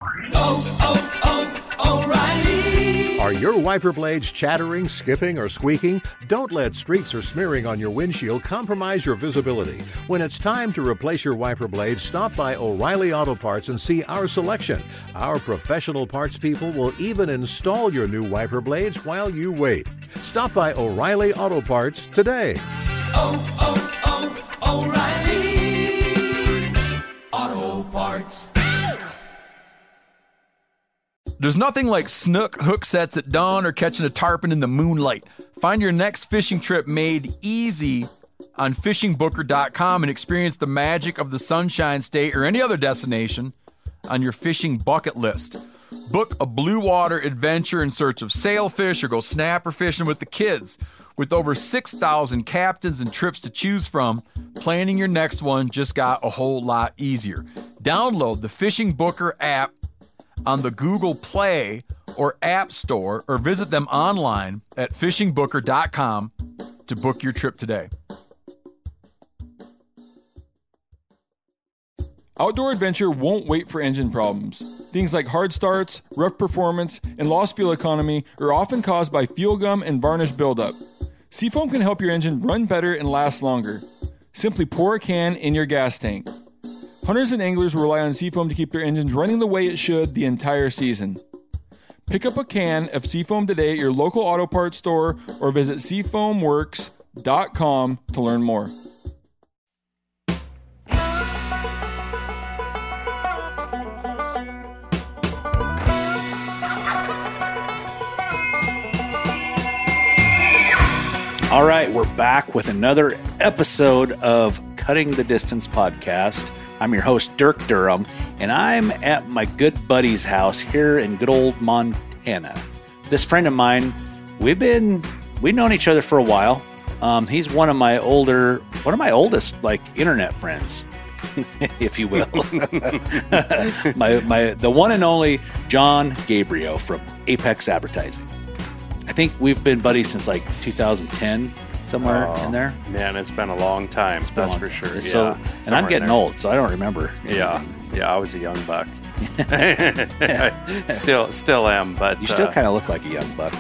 O'Reilly. Are your wiper blades chattering, skipping, or squeaking? Don't let streaks or smearing on your windshield compromise your visibility. When it's time to replace your wiper blades, stop by O'Reilly Auto Parts and see our selection. Our professional parts people will even install your new wiper blades while you wait. Stop by O'Reilly Auto Parts today. O'Reilly Auto Parts. There's nothing like snook hook sets at dawn or catching a tarpon in the moonlight. Find your next fishing trip made easy on fishingbooker.com and experience the magic of the Sunshine State or any other destination on your fishing bucket list. Book a blue water adventure in search of sailfish or go snapper fishing with the kids. With over 6,000 captains and trips to choose from, planning your next one just got a whole lot easier. Download the Fishing Booker app on the Google Play or App Store, or visit them online at fishingbooker.com to book your trip today. Outdoor adventure won't wait for engine problems. Things like hard starts, rough performance, and lost fuel economy are often caused by fuel gum and varnish buildup. Seafoam can help your engine run better and last longer. Simply pour a can in your gas tank. Hunters and anglers rely on Seafoam to keep their engines running the way it should the entire season. Pick up a can of Seafoam today at your local auto parts store or visit seafoamworks.com to learn more. All right, we're back with another episode of Cutting the Distance podcast. I'm your host, Dirk Durham, and I'm at my good buddy's house here in good old Montana. This friend of mine, we've known each other for a while. He's one of my oldest, like, internet friends, if you will. The one and only John Gabriel from Apex Advertising. I think we've been buddies since like 2010, somewhere in there. Man, it's been a long time. That's for sure. So, and I'm getting old, so I don't remember. Yeah, I was a young buck. still am, but you still kind of look like a young buck.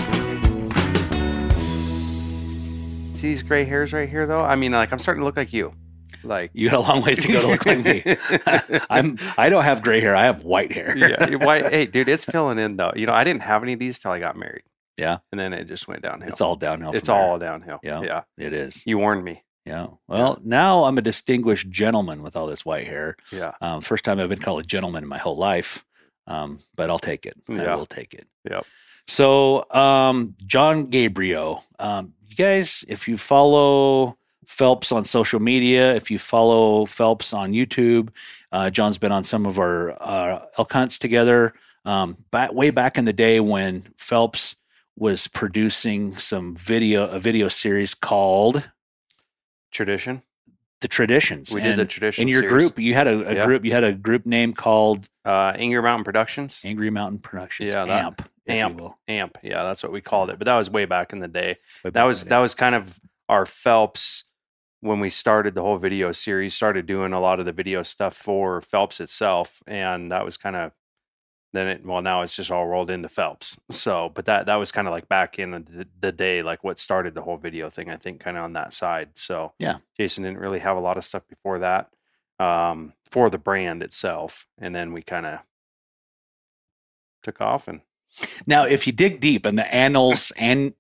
See these gray hairs right here, though? I mean, like, I'm starting to look like you. Like, you got a long ways to go to look like me. I don't have gray hair. I have white hair. Yeah, white. Hey, dude, it's filling in though. You know, I didn't have any of these till I got married. Yeah. And then it just went downhill. It's all downhill. It's all downhill. Yeah. It is. You warned me. Yeah. Well, now I'm a distinguished gentleman with all this white hair. Yeah. First time I've been called a gentleman in my whole life. But I'll take it. Yeah. I will take it. Yep. So, John Gabriel, you guys, if you follow Phelps on social media, if you follow Phelps on YouTube, John's been on some of our elk hunts together. Way back in the day when Phelps was producing a video series called Tradition. The Traditions. We did the Tradition. In your series. group, you had a group. You had a group name called Angry Mountain Productions. Angry Mountain Productions. Yeah, AMP. Yeah, that's what we called it. But that was way back in the day. That was kind of our Phelps when we started the whole video series. Started doing a lot of the video stuff for Phelps itself, and that was kind of. Now it's just all rolled into Phelps. So, but that was kind of like back in the day, like what started the whole video thing, I think, kind of on that side. So, yeah, Jason didn't really have a lot of stuff before that for the brand itself. And then we kind of took off. And now, if you dig deep in the annuals of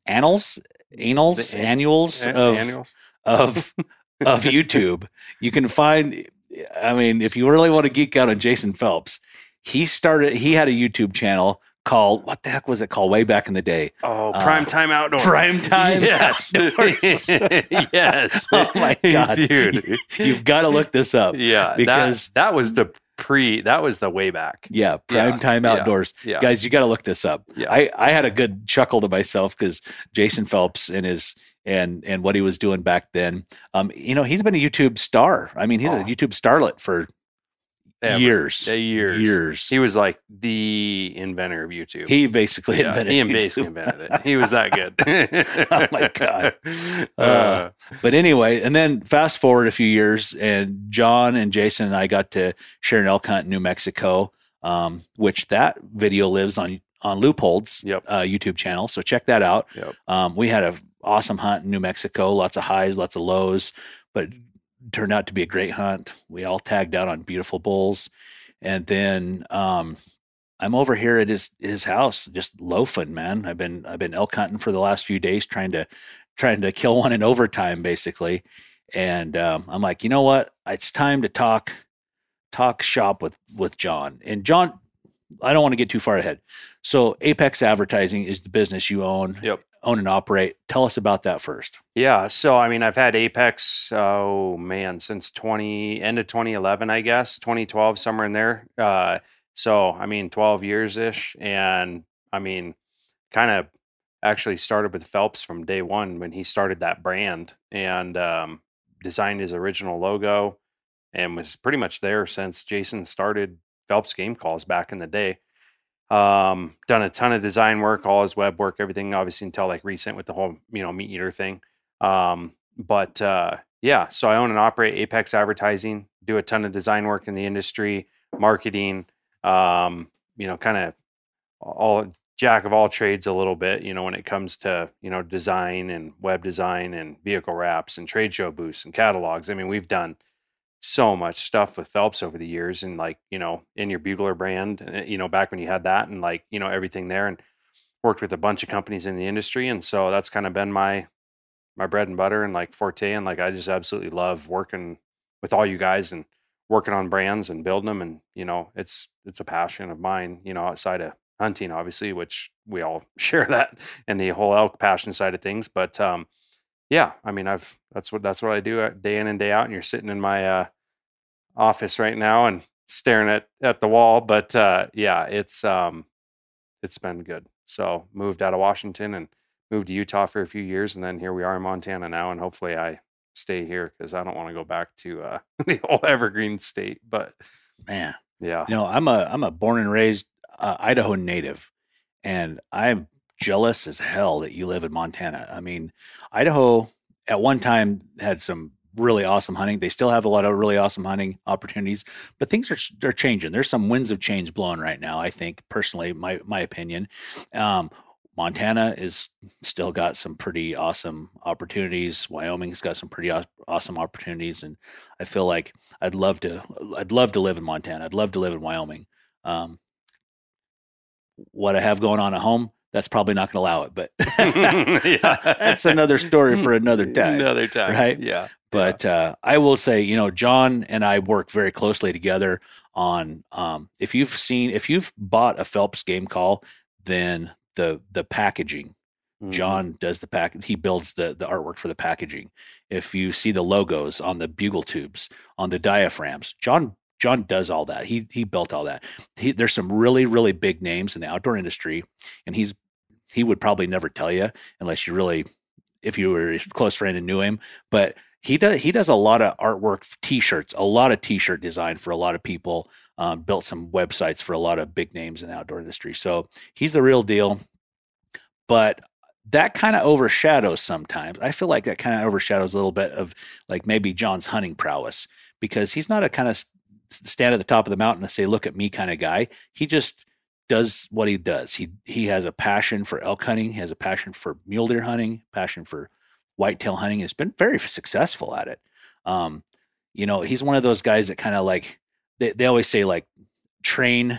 YouTube, you can find, I mean, if you really want to geek out on Jason Phelps, he had a YouTube channel called, what the heck was it called way back in the day? Oh, Primetime Outdoors. Primetime yes. Outdoors. Yes. Oh my God. Dude. You've got to look this up. Yeah. Because that was the way back. Yeah. Primetime Outdoors. Yeah. Guys, you got to look this up. Yeah. I had a good chuckle to myself because Jason Phelps and what he was doing back then. He's been a YouTube star. I mean, he's a YouTube starlet for years. He was like the inventor of YouTube. He basically invented it. He was that good. Oh my God. But anyway, and then fast forward a few years, and John and Jason and I got to share an elk hunt in New Mexico. which that video lives on Loophold's Yep. YouTube channel. So check that out. Yep. We had an awesome hunt in New Mexico, lots of highs, lots of lows, but turned out to be a great hunt. We all tagged out on beautiful bulls. And then I'm over here at his house, just loafing, man. I've been elk hunting for the last few days, trying to kill one in overtime, basically. And I'm like, you know what? It's time to talk shop with John. And John, I don't want to get too far ahead. So Apex Advertising is the business you own. Yep. Own and operate. Tell us about that first. Yeah. So, I mean, I've had Apex, since end of 2011, I guess, 2012, somewhere in there. So, I mean, 12 years ish. And I mean, kind of actually started with Phelps from day one when he started that brand, and designed his original logo, and was pretty much there since Jason started Phelps Game Calls back in the day. Done a ton of design work, all his web work, everything, obviously, until like recent with the whole, meat eater thing. Yeah, so I own and operate Apex Advertising, do a ton of design work in the industry, marketing, kind of all jack of all trades a little bit, when it comes to, design and web design and vehicle wraps and trade show booths and catalogs. I mean, we've done so much stuff with Phelps over the years, and like, in your Bugler brand, back when you had that, and like, everything there, and worked with a bunch of companies in the industry. And so that's kind of been my bread and butter and like forte. And like, I just absolutely love working with all you guys and working on brands and building them. And, it's a passion of mine, outside of hunting, obviously, which we all share that, and the whole elk passion side of things. But, yeah, I mean, that's what I do day in and day out. And you're sitting in my office right now and staring at the wall. But yeah, it's been good. So moved out of Washington and moved to Utah for a few years, and then here we are in Montana now. And hopefully I stay here, because I don't want to go back to the old Evergreen state. But man, yeah, I'm a born and raised Idaho native, and I'm jealous as hell that you live in Montana. I mean, Idaho at one time had some really awesome hunting. They still have a lot of really awesome hunting opportunities, but things are changing. There's some winds of change blowing right now, I think, personally, my opinion. Montana is still got some pretty awesome opportunities. Wyoming's got some pretty awesome opportunities, and I feel like I'd love to live in Montana. I'd love to live in Wyoming. What I have going on at home, that's probably not going to allow it, but that's another story for another time. Right? Yeah. But I will say, John and I work very closely together on, if you've bought a Phelps Game Call, then the packaging, John does the pack. He builds the artwork for the packaging. If you see the logos on the bugle tubes, on the diaphragms, John does all that. He built all that. There's some really, really big names in the outdoor industry, and he would probably never tell you unless if you were a close friend and knew him. But he does a lot of artwork, t-shirts, a lot of t-shirt design for a lot of people. Built some websites for a lot of big names in the outdoor industry. So he's the real deal. But that kind of overshadows sometimes. I feel like that kind of overshadows a little bit of like maybe John's hunting prowess, because he's not a kind of stand at the top of the mountain and say, look at me kind of guy. He just does what he does. He has a passion for elk hunting. He has a passion for mule deer hunting, passion for whitetail hunting. Has been very successful at it. He's one of those guys that kind of like, they always say like train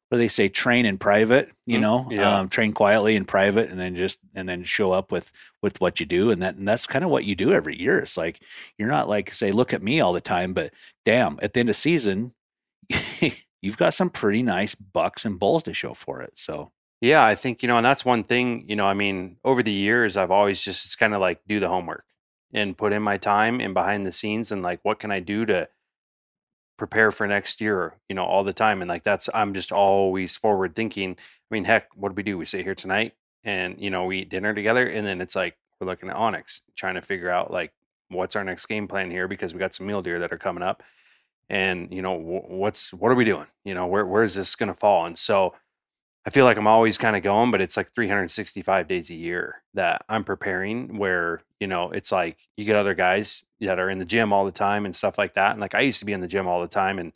in private, train quietly in private, and then show up with what you do. And that's kind of what you do every year. It's like, you're not like, say, look at me all the time, but damn, at the end of season, you've got some pretty nice bucks and bulls to show for it. So yeah, I think, and that's one thing, I mean, over the years, I've always it's kind of like do the homework and put in my time and behind the scenes, and like, what can I do to prepare for next year, all the time. And like, I'm just always forward thinking. I mean, heck, what do we do? We sit here tonight and, we eat dinner together, and then it's like, we're looking at Onyx, trying to figure out like, what's our next game plan here? Because we got some mule deer that are coming up, and, what are we doing? Where is this going to fall? And so I feel like I'm always kind of going, but it's like 365 days a year that I'm preparing, where, it's like you get other guys that are in the gym all the time and stuff like that. And like, I used to be in the gym all the time and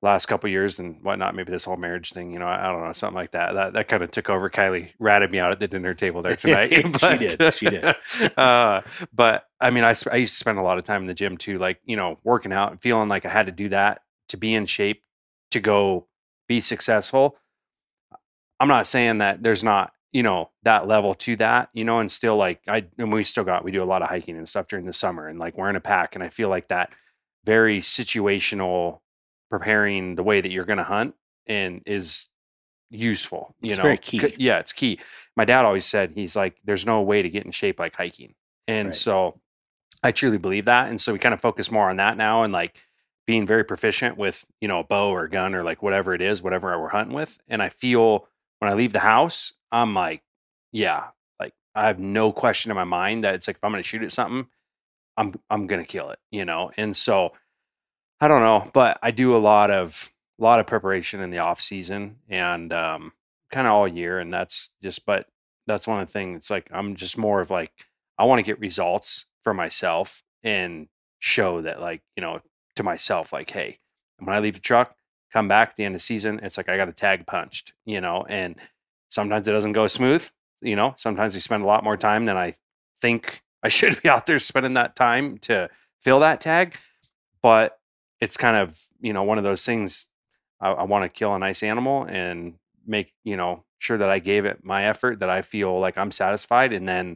last couple of years and whatnot, maybe this whole marriage thing, I don't know, something like that. That kind of took over. Kylie ratted me out at the dinner table there tonight. She did. But I mean, I used to spend a lot of time in the gym too, like, working out and feeling like I had to do that to be in shape, to go be successful. I'm not saying that there's not, that level to that, and still like we do a lot of hiking and stuff during the summer, and like we're in a pack, and I feel like that very situational preparing the way that you're going to hunt and is useful. It's very key. Yeah, it's key. My dad always said, he's like, there's no way to get in shape like hiking. And so I truly believe that. And so we kind of focus more on that now, and like being very proficient with, a bow or a gun or like whatever it is, whatever we're hunting with. And I feel when I leave the house, I'm like, yeah, like I have no question in my mind that it's like, if I'm going to shoot at something, I'm going to kill it, And so I don't know, but I do a lot of preparation in the off season and kind of all year. And that's one of the things. It's like, I'm just more of like, I want to get results for myself and show that, like, to myself, like, hey, when I leave the truck, come back at the end of the season, it's like I got a tag punched, and sometimes it doesn't go smooth. Sometimes we spend a lot more time than I think I should be out there spending that time to fill that tag. But it's kind of, one of those things. I want to kill a nice animal and make, sure that I gave it my effort, that I feel like I'm satisfied, and then,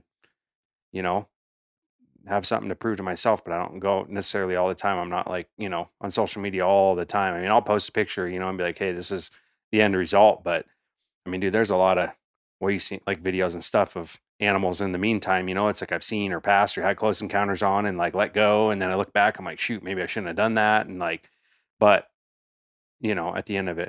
have something to prove to myself. But I don't go necessarily all the time. I'm not like, on social media all the time. I mean, I'll post a picture, and be like, hey, this is the end result. But I mean, dude, there's a lot of what you see, like videos and stuff of animals in the meantime, it's like I've seen or passed or had close encounters on and like let go. And then I look back, I'm like, shoot, maybe I shouldn't have done that. And like, but at the end of it,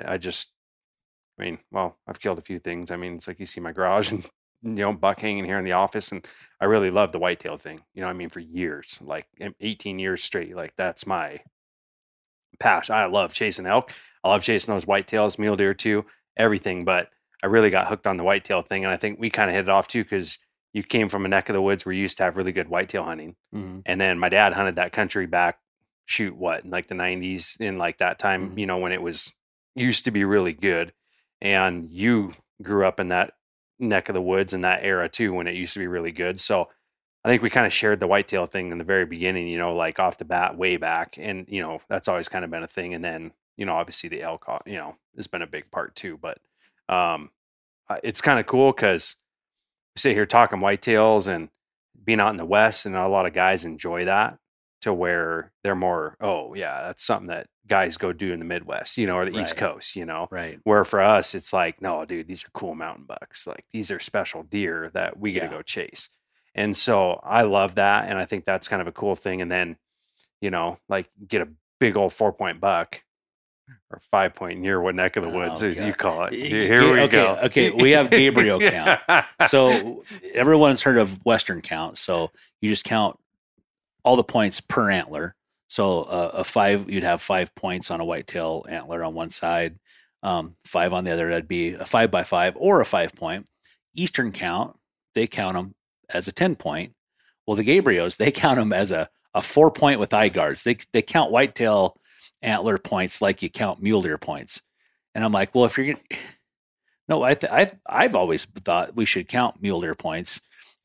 I've killed a few things. I mean, it's like you see my garage and, buck hanging here in the office. And I really love the whitetail thing, for years, like 18 years straight. Like that's my passion. I love chasing elk. I love chasing those whitetails, mule deer too, everything. But I really got hooked on the whitetail thing. And I think we kind of hit it off too, because you came from a neck of the woods where you used to have really good whitetail hunting. Mm-hmm. And then my dad hunted that country back, in like the 90s, in like that time, Mm-hmm. When it was used to be really good. And you grew up in that neck of the woods in that era too, when it used to be really good. So I think we kind of shared the whitetail thing in the very beginning, like off the bat, way back. And, that's always kind of been a thing. And then, obviously the elk, has been a big part too. But it's kind of cool because we sit here talking whitetails and being out in the West, and a lot of guys enjoy that, to where they're more, oh yeah, that's something that guys go do in the Midwest, or the East Coast, Right. Where for us, it's like, no, dude, these are cool mountain bucks. Like these are special deer that we get to go chase. And so I love that. And I think that's kind of a cool thing. And then, like get a big old 4-point buck or 5-point near what neck of the woods as you call it. Here we go. Okay. We have Gabriel count. So everyone's heard of Western count. So you just count all the points per antler. So you'd have 5 points on a whitetail antler on one side, 5 on the other. That'd be a 5x5 or a 5-point. Eastern count, they count them as a 10-point. Well, the Gabriels, they count them as a 4-point with eye guards. They count whitetail antler points like you count mule deer points. And I'm like, well, if you're gonna, no, I've always thought we should count mule deer points.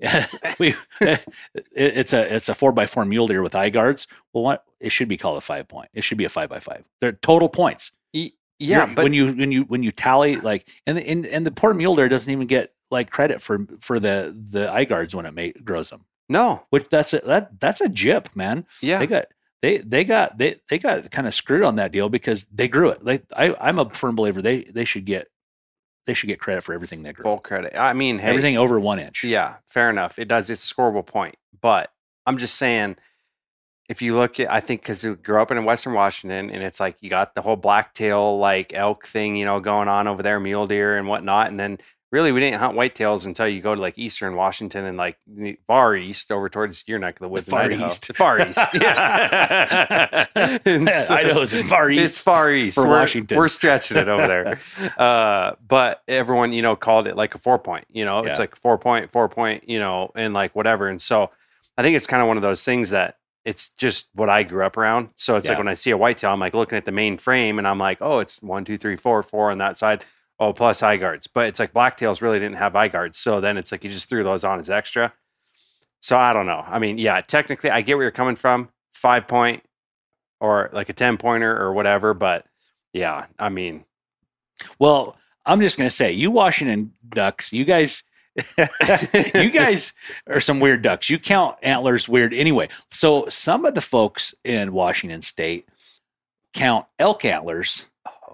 It's a 4x4 mule deer with eye guards. Well, what it should be called a 5-point. It should be a 5x5. They're total points. Yeah, but when you tally, like, and the poor mule deer doesn't even get like credit for the eye guards when it grows them. No, which that's a jip, man. Yeah, they got kind of screwed on that deal because they grew it. Like I'm a firm believer they should get credit for everything they grew. Full credit. I mean, hey, everything over 1 inch. Yeah, fair enough. It's a scoreable point. But I'm just saying, if you look at, I think because we grew up in Western Washington, and it's like you got the whole blacktail like elk thing, going on over there, mule deer and whatnot, and then really we didn't hunt whitetails until you go to like Eastern Washington and like far east over towards your neck of the woods. Far east. Yeah. Idaho's far east. It's far east for Washington. We're stretching it over there. But everyone, called it like a 4-point, it's like 4-point, and like whatever. And so I think it's kind of one of those things that it's just what I grew up around. So it's like when I see a whitetail, I'm like looking at the main frame and I'm like, oh, it's 1, 2, 3, 4 on that side. Oh, plus eye guards. But it's like blacktails really didn't have eye guards. So then it's like you just threw those on as extra. So I don't know. I mean, yeah, technically I get where you're coming from, 5-point or like a 10-pointer or whatever. But yeah, I mean. Well, I'm just going to say, you Washington ducks, you guys are some weird ducks. You count antlers weird anyway. So some of the folks in Washington State count elk antlers.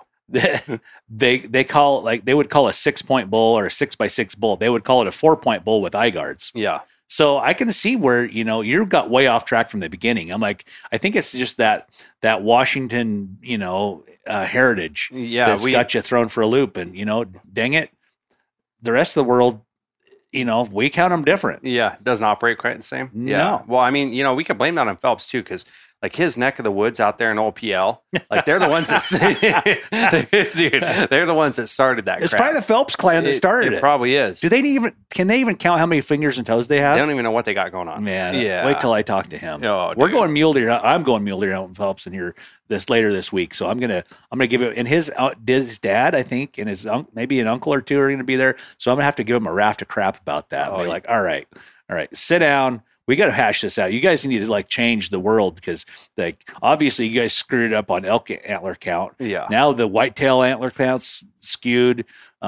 They call, like, they would call a 6-point bull or a 6x6 bull. They would call it a 4-point bull with eye guards. Yeah. So I can see where, you got way off track from the beginning. I'm like, I think it's just that Washington, heritage that's got you thrown for a loop. And, dang it, the rest of the world, we count them different. Yeah. It doesn't operate quite the same. No. Yeah. Well, I mean, we can blame that on Phelps too, because like his neck of the woods out there in OPL, like they're the ones that, dude, they're the ones that started that. It's crap. probably the Phelps clan that started it. It probably is. Can they even count how many fingers and toes they have? They don't even know what they got going on. Man, yeah. Wait till I talk to him. Oh, we're going mule deer. I'm going mule deer out in Phelps in here later this week. So I'm gonna give it. And his dad, I think, and his maybe an uncle or two are gonna be there. So I'm gonna have to give him a raft of crap about that. Be like, all right, sit down. We got to hash this out. You guys need to change the world because obviously you guys screwed up on elk antler count. Yeah. Now the whitetail antler count's skewed.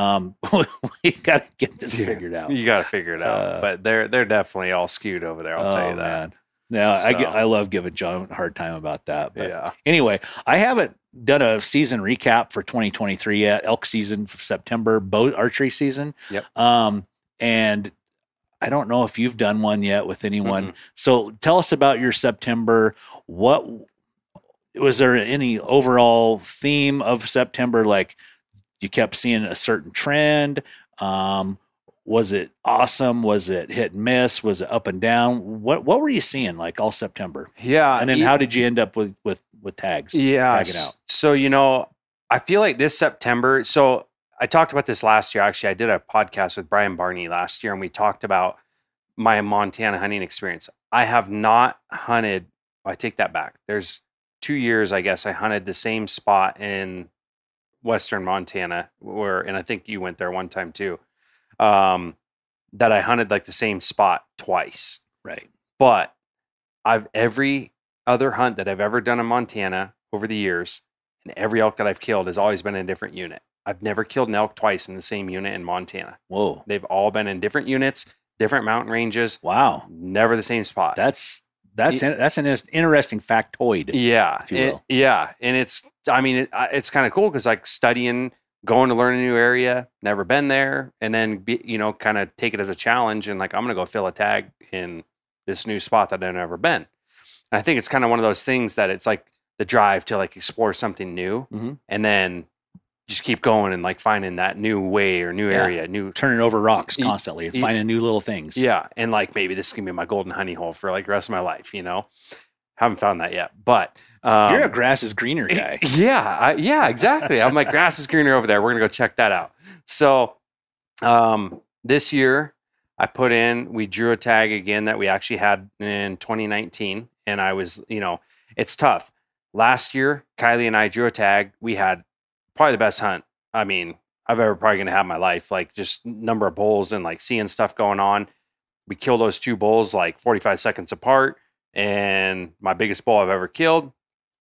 We got to get this figured out. You got to figure it out. But they're definitely all skewed over there. I'll tell you that. Man. Yeah, I love giving John a hard time about that. But yeah. Anyway, I haven't done a season recap for 2023 yet. Elk season for September, bow archery season. Yep. And I don't know if you've done one yet with anyone. Mm-mm. So tell us about your September. What was there any overall theme of September? Like you kept seeing a certain trend. Was it awesome? Was it hit and miss? Was it up and down? What were you seeing like all September? Yeah. And then how did you end up with tags? Yeah. Tagging out. So, I feel like this September, so I talked about this last year. Actually, I did a podcast with Brian Barney last year, and we talked about my Montana hunting experience. I have not hunted. I take that back. There's 2 years, I guess, I hunted the same spot in Western Montana, and I think you went there one time too, that I hunted like the same spot twice. Right. But every other hunt that I've ever done in Montana over the years, and every elk that I've killed has always been in a different unit. I've never killed an elk twice in the same unit in Montana. Whoa. They've all been in different units, different mountain ranges. Wow. Never the same spot. That's an interesting factoid. Yeah. If you will. Yeah. And it's kind of cool because like studying, going to learn a new area, never been there, and then kind of take it as a challenge and like, I'm going to go fill a tag in this new spot that I've never been. And I think it's kind of one of those things that it's like the drive to like explore something new, mm-hmm. and then just keep going and like finding that new way or new area, turning over rocks constantly and finding new little things. Yeah. And like, maybe this can be my golden honey hole for like the rest of my life, haven't found that yet, but you're a grass is greener guy. Yeah, exactly. I'm like, grass is greener over there. We're going to go check that out. So, this year we drew a tag again that we actually had in 2019. And I was, it's tough. Last year, Kylie and I drew a tag. We had probably the best hunt. I mean, I've ever probably going to have in my life, like just number of bulls and like seeing stuff going on. We killed those 2 bulls like 45 seconds apart, and my biggest bull I've ever killed.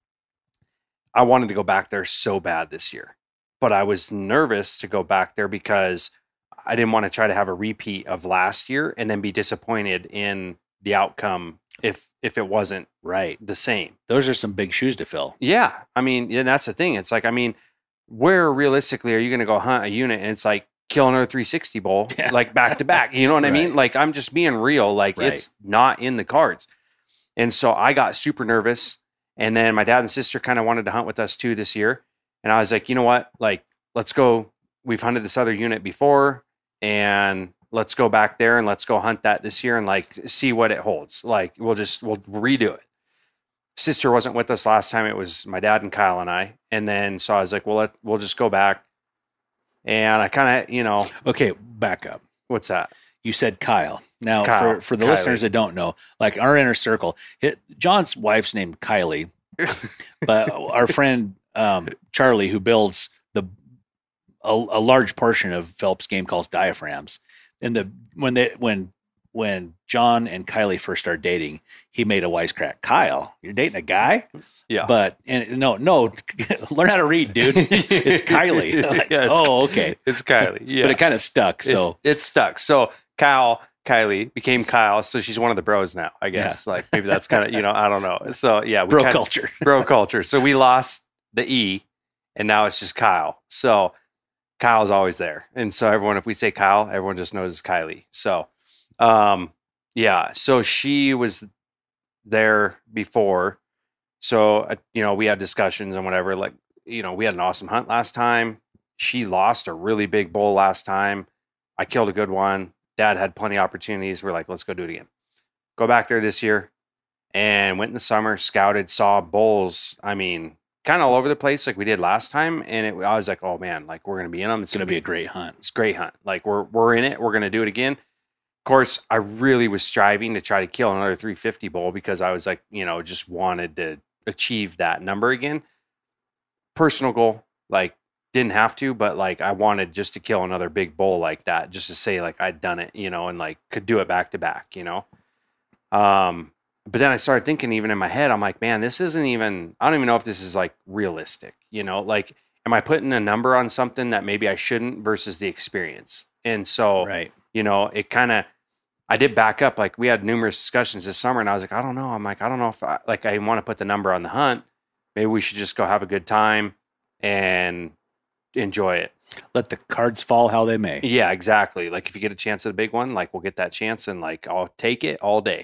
I wanted to go back there so bad this year, but I was nervous to go back there because I didn't want to try to have a repeat of last year and then be disappointed in the outcome if it wasn't the same. Those are some big shoes to fill. Yeah. I mean, and that's the thing. It's like, where realistically are you going to go hunt a unit and it's like kill another 360 bull, like back to back? You know what I mean? Like, I'm just being real. Like, it's not in the cards. And so I got super nervous. And then my dad and sister kind of wanted to hunt with us too this year. And I was like, you know what? Like, let's go. We've hunted this other unit before, and let's go back there and let's go hunt that this year and like see what it holds. Like, we'll redo it. Sister wasn't with us last time. It was my dad and Kyle and I. And then, so I was like, well, we'll just go back. And I kind of, Okay, back up. What's that? You said Kyle. Now, Kyle, for the Kylie. listeners that don't know, like our inner circle, John's wife's named Kylie, but our friend Charlie, who builds a large portion of Phelps game calls diaphragms, and when John and Kylie first started dating, he made a wisecrack. Kyle, you're dating a guy? Yeah. But no, learn how to read, dude. It's Kylie. Like, Yeah, okay. It's Kylie. Yeah. But it kind of stuck. So it's stuck. So Kylie became Kyle. So she's one of the bros now, I guess. Like maybe that's kind of, I don't know. So yeah. bro culture. Bro culture. So we lost the E and now it's just Kyle. So Kyle's always there. And so everyone, if we say Kyle, everyone just knows it's Kylie. So, yeah. So she was there before. So, we had discussions and whatever, like, we had an awesome hunt last time. She lost a really big bull last time. I killed a good one. Dad had plenty of opportunities. We're like, let's go do it again. Go back there this year and went in the summer, scouted, saw bulls. I mean, kind of all over the place like we did last time. And I was like, oh man, like we're going to be in them. It's going to be a great hunt. It's a great hunt. Like we're in it. We're going to do it again. Of course, I really was striving to try to kill another 350 bull because I was like, just wanted to achieve that number again. Personal goal, like didn't have to, but like I wanted just to kill another big bull like that, just to say like I'd done it, and like could do it back to back, But then I started thinking, even in my head, I'm like, man, this isn't even, I don't even know if this is like realistic, like, am I putting a number on something that maybe I shouldn't versus the experience? And so, right. It kind of, I did back up. Like we had numerous discussions this summer and I was like, I don't know. I'm like, I don't know if I want to put the number on the hunt. Maybe we should just go have a good time and enjoy it. Let the cards fall how they may. Yeah, exactly. Like if you get a chance at a big one, like we'll get that chance and like I'll take it all day.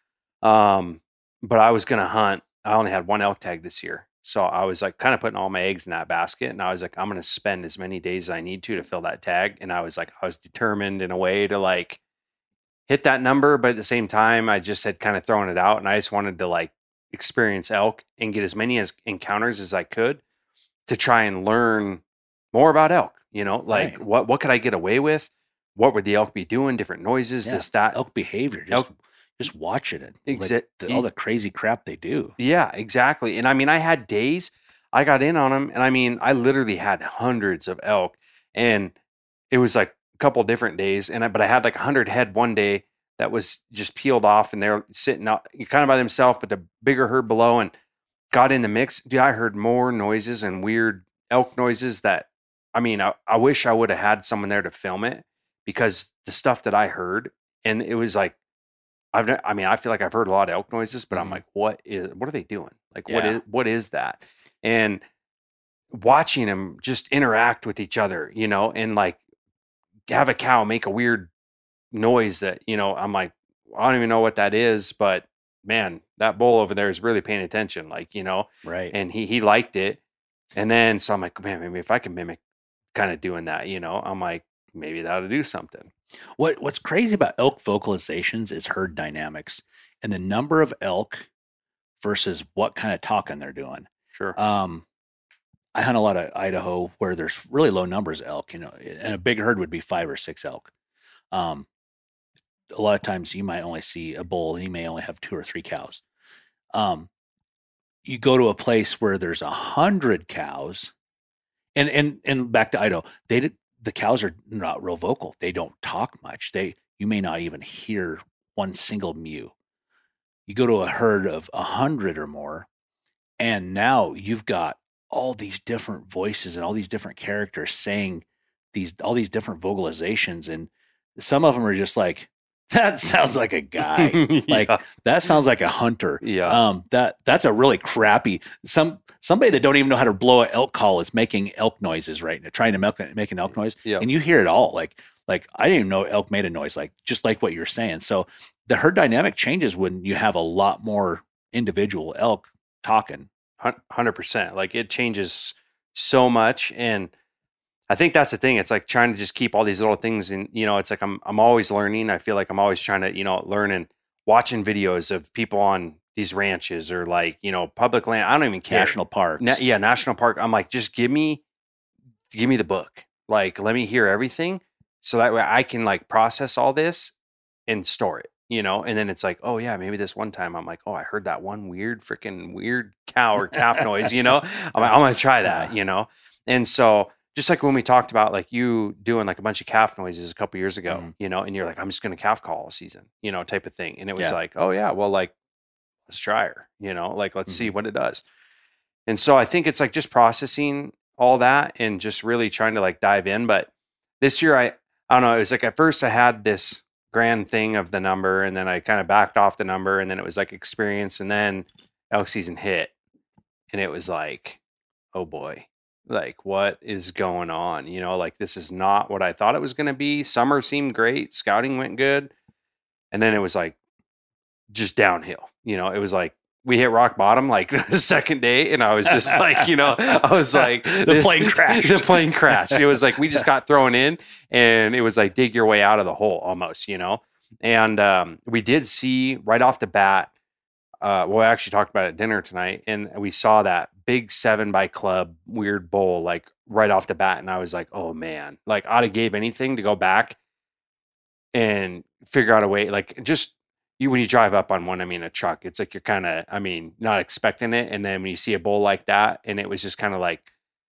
But I was going to hunt. I only had one elk tag this year. So I was like kind of putting all my eggs in that basket. And I was like, I'm going to spend as many days as I need to fill that tag. And I was determined in a way to like hit that number. But at the same time, I just had kind of thrown it out and I just wanted to like experience elk and get as many encounters as I could to try and learn more about elk, like right. what could I get away with? What would the elk be doing? Different noises, that elk behavior. Just watch it. All the crazy crap they do. Yeah, exactly. And I mean, I had days I got in on them and I mean, I literally had hundreds of elk and it was like a couple different days. But I had like 100 head one day that was just peeled off and they're sitting out kind of by themselves, but the bigger herd below and got in the mix. Dude, I heard more noises and weird elk noises that, I mean, I wish I would have had someone there to film it because the stuff that I heard and it was like, I feel like I've heard a lot of elk noises, but I'm like, what are they doing? Like, what is that? And watching them just interact with each other, and like have a cow make a weird noise that, I'm like, I don't even know what that is, but man, that bull over there is really paying attention. Like, right. And he liked it. And then, so I'm like, man, maybe if I can mimic kind of doing that, I'm like, maybe that'll do something. What's crazy about elk vocalizations is herd dynamics and the number of elk versus what kind of talking they're doing. Sure. I hunt a lot of Idaho where there's really low numbers of elk, and a big herd would be 5 or 6 elk. A lot of times you might only see a bull, he may only have 2 or 3 cows. You go to a place where there's 100 cows and back to Idaho, the cows are not real vocal. They don't talk much. You may not even hear one single mew. You go to a herd of 100 or more, and now you've got all these different voices and all these different characters saying all these different vocalizations, and some of them are just like, that sounds like a guy. Like that sounds like a hunter. Yeah. That's a really crappy somebody that don't even know how to blow an elk call is making elk noises right now, trying to make an elk noise. Yeah. And you hear it all. Like I didn't even know elk made a noise, just like what you're saying. So the herd dynamic changes when you have a lot more individual elk talking. 100%. Like it changes so much. And I think that's the thing. It's like trying to just keep all these little things and, it's like I'm always learning. I feel like I'm always trying to, learn and watching videos of people on these ranches or like, public land. I don't even care. National parks. National park. I'm like, just give me the book. Like, let me hear everything so that way I can like process all this and store it, you know? And then it's like, oh yeah, maybe this one time I'm like, oh, I heard that one weird cow or calf noise, you know? I'm like, I'm going to try that, you know? And so just like when we talked about like you doing like a bunch of calf noises a couple years ago, you know, and you're like, I'm just going to calf call all season, you know, type of thing. And it was like, oh yeah, well, like, let's try her, you know, like, let's see what it does. And so I think it's like just processing all that and just really trying to like dive in. But this year, I don't know, it was like at first I had this grand thing of the number, and then I kind of backed off the number, and then it was like experience, and then elk season hit, and it was like, oh boy, like what is going on? You know, like this is not what I thought it was going to be. Summer seemed great, scouting went good, and then it was like just downhill. You know, it was like we hit rock bottom like the second day, and I was just like, you know, I was like, the plane crashed. The plane crashed. It was like we just got thrown in, and it was like dig your way out of the hole almost, you know. And we did see right off the bat. Well, I actually talked about it at dinner tonight, and we saw that big 7 by club weird bull like right off the bat, and I was like, oh man, like I'd have gave anything to go back and figure out a way, like just. When you drive up on one, I mean, a truck, it's like you're kind of, I mean, not expecting it. And then when you see a bull like that, and it was just kind of like,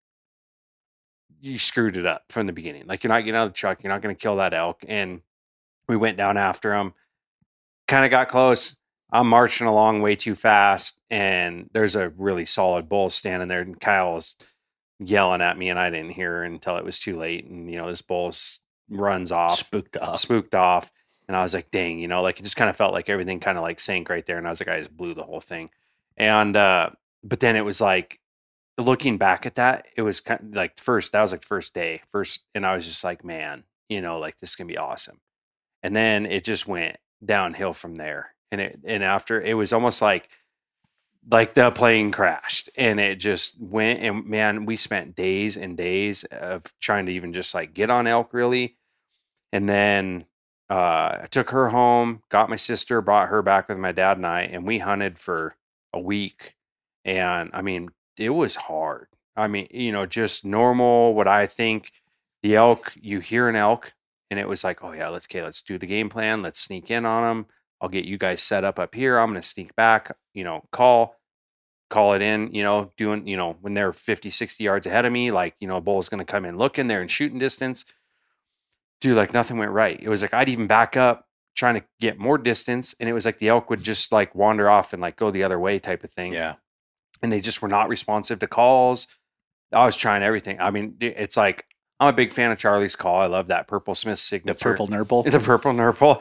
you screwed it up from the beginning. Like you're not getting out of the truck. You're not going to kill that elk. And we went down after him, kind of got close. I'm marching along way too fast. And there's a really solid bull standing there. And Kyle's yelling at me, and I didn't hear until it was too late. And, you know, this bull runs off. Spooked off. And I was like, dang, you know, like it just kind of felt like everything kind of like sank right there. And I was like, I just blew the whole thing. And, but then it was like, looking back at that, it was kind of like that was like the first day. And I was just like, man, you know, like this is going to be awesome. And then it just went downhill from there. And after it was almost like the plane crashed, and it just went, and man, we spent days and days of trying to even just like get on elk really. And then, I took her home, got my sister, brought her back with my dad and I, and we hunted for a week. And I mean, it was hard. I mean, you know, just normal, what I think the elk, you hear an elk, and it was like, oh yeah, let's do the game plan. Let's sneak in on them. I'll get you guys set up here. I'm going to sneak back, you know, call it in, you know, doing, you know, when they're 50, 60 yards ahead of me, like, you know, a bull's going to come in, look in there and shooting distance. Dude, like nothing went right. It was like I'd even back up trying to get more distance, and it was like the elk would just like wander off and like go the other way type of thing. Yeah. And they just were not responsive to calls. I was trying everything. I mean, it's like I'm a big fan of Charlie's call. I love that Purple Smith signature. The purple nurple. The purple nurple.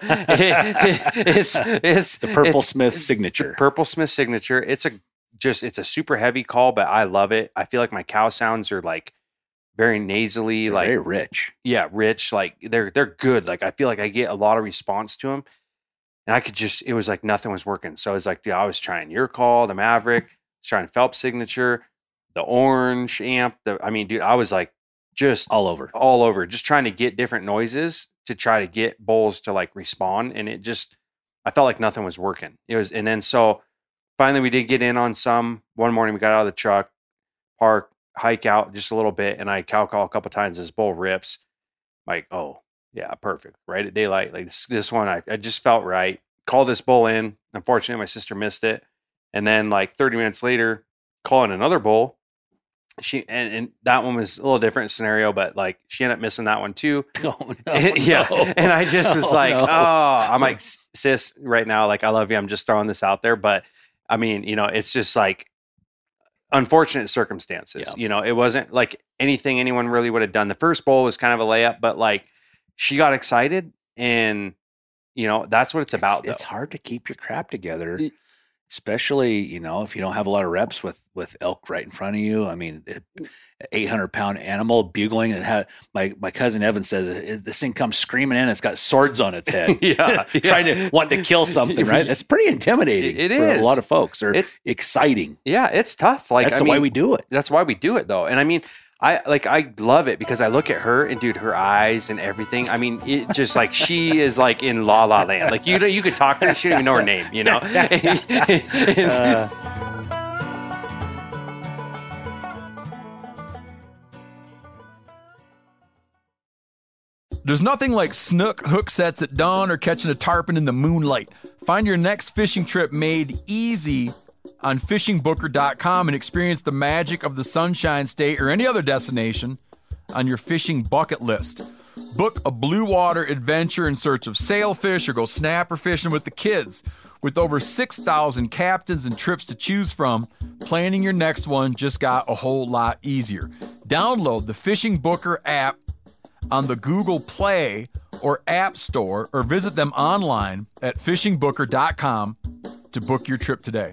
It's the Purple Smith signature. Purple Smith signature. It's a super heavy call, but I love it. I feel like my cow sounds are like very nasally, they're like very rich. Yeah, rich. Like they're good. Like I feel like I get a lot of response to them, and it was like nothing was working. So I was like, I was trying your call, the Maverick, I was trying Phelps signature, the orange amp. I mean, dude, I was like just all over, just trying to get different noises to try to get bulls to like respond, and I felt like nothing was working. And then so finally we did get in on some. One morning we got out of the truck, park, hike out just a little bit, and I cow call a couple times. This bull rips, like, oh yeah, perfect, right at daylight. Like this one, I just felt right. Called this bull in. Unfortunately, my sister missed it, and then like 30 minutes later, calling another bull. And that one was a little different scenario, but like she ended up missing that one too. Oh, no, yeah, no. And I just was like, no. I'm like, sis, right now, like I love you. I'm just throwing this out there, but I mean, you know, it's just like unfortunate circumstances. Yeah. You know, it wasn't like anything anyone really would have done. The first bowl was kind of a layup, but like she got excited, and you know, that's what it's about. It's hard to keep your crap together, especially, you know, if you don't have a lot of reps with elk right in front of you. I mean, 800-pound animal bugling, and my cousin Evan says this thing comes screaming in. It's got swords on its head. Want to kill something, right? That's pretty intimidating. It for is. A lot of folks. Or exciting. Yeah, it's tough. Like that's why we do it. That's why we do it, though. And I mean, I love it because I look at her and dude, her eyes and everything. I mean, it just like she is like in La La Land. Like you could talk to her, she don't even know her name, you know. There's nothing like snook hook sets at dawn or catching a tarpon in the moonlight. Find your next fishing trip made easy on fishingbooker.com and experience the magic of the Sunshine State or any other destination on your fishing bucket list. Book a blue water adventure in search of sailfish or go snapper fishing with the kids. With over 6,000 captains and trips to choose from, planning your next one just got a whole lot easier. Download the Fishing Booker app on the Google Play or App Store, or visit them online at fishingbooker.com to book your trip today.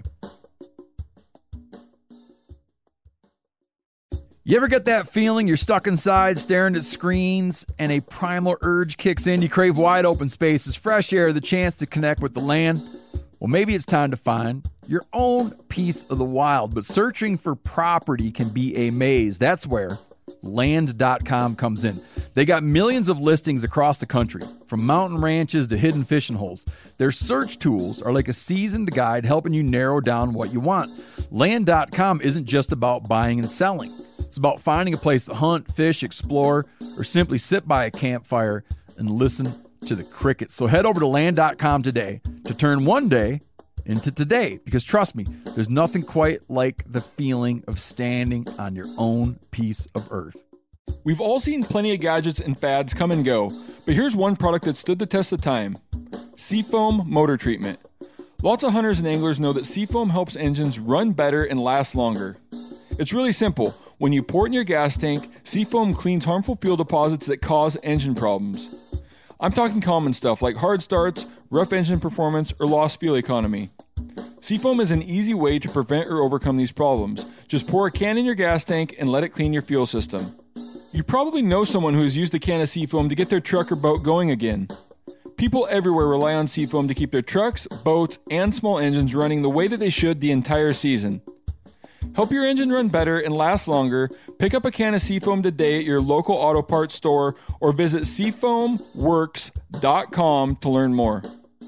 You ever get that feeling you're stuck inside staring at screens and a primal urge kicks in? You crave wide open spaces, fresh air, the chance to connect with the land. Well, maybe it's time to find your own piece of the wild, but searching for property can be a maze. That's where Land.com comes in. They got millions of listings across the country, from mountain ranches to hidden fishing holes. Their search tools are like a seasoned guide helping you narrow down what you want. Land.com isn't just about buying and selling. It's about finding a place to hunt, fish, explore, or simply sit by a campfire and listen to the crickets. So head over to Land.com today to turn one day into today, because trust me, there's nothing quite like the feeling of standing on your own piece of earth. We've all seen plenty of gadgets and fads come and go, but here's one product that stood the test of time: Seafoam Motor Treatment. Lots of hunters and anglers know that Seafoam helps engines run better and last longer. It's really simple. When you pour it in your gas tank, Seafoam cleans harmful fuel deposits that cause engine problems. I'm talking common stuff like hard starts, rough engine performance, or lost fuel economy. Seafoam is an easy way to prevent or overcome these problems. Just pour a can in your gas tank and let it clean your fuel system. You probably know someone who has used a can of Seafoam to get their truck or boat going again. People everywhere rely on Seafoam to keep their trucks, boats, and small engines running the way that they should the entire season. Help your engine run better and last longer. Pick up a can of Seafoam today at your local auto parts store or visit seafoamworks.com to learn more.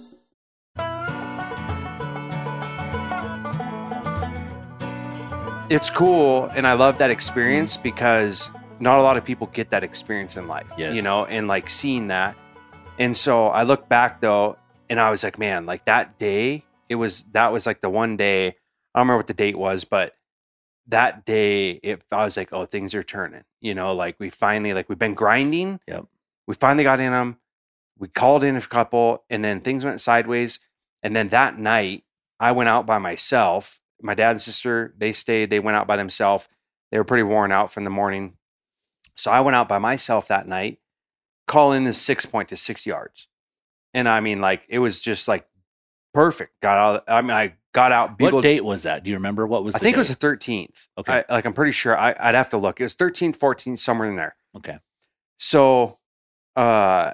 It's cool, and I love that experience because not a lot of people get that experience in life, Yes. you know, and like seeing that. And so I look back though, and I was like, man, like that day, that was like the one day, I don't remember what the date was, but that day, I was like, oh, things are turning, you know, like we've been grinding. Yep. We finally got in them. We called in a couple, and then things went sideways. And then that night I went out by myself. My dad and sister, they went out by themselves. They were pretty worn out from the morning. So I went out by myself that night, call in this 6-point to 6 yards. And I mean, like, it was just like perfect. I got out. What date was that? Do you remember what was the I think date? it was the 13th. Okay. I'm pretty sure. I'd have to look. It was 13th, 14th, somewhere in there. Okay. So I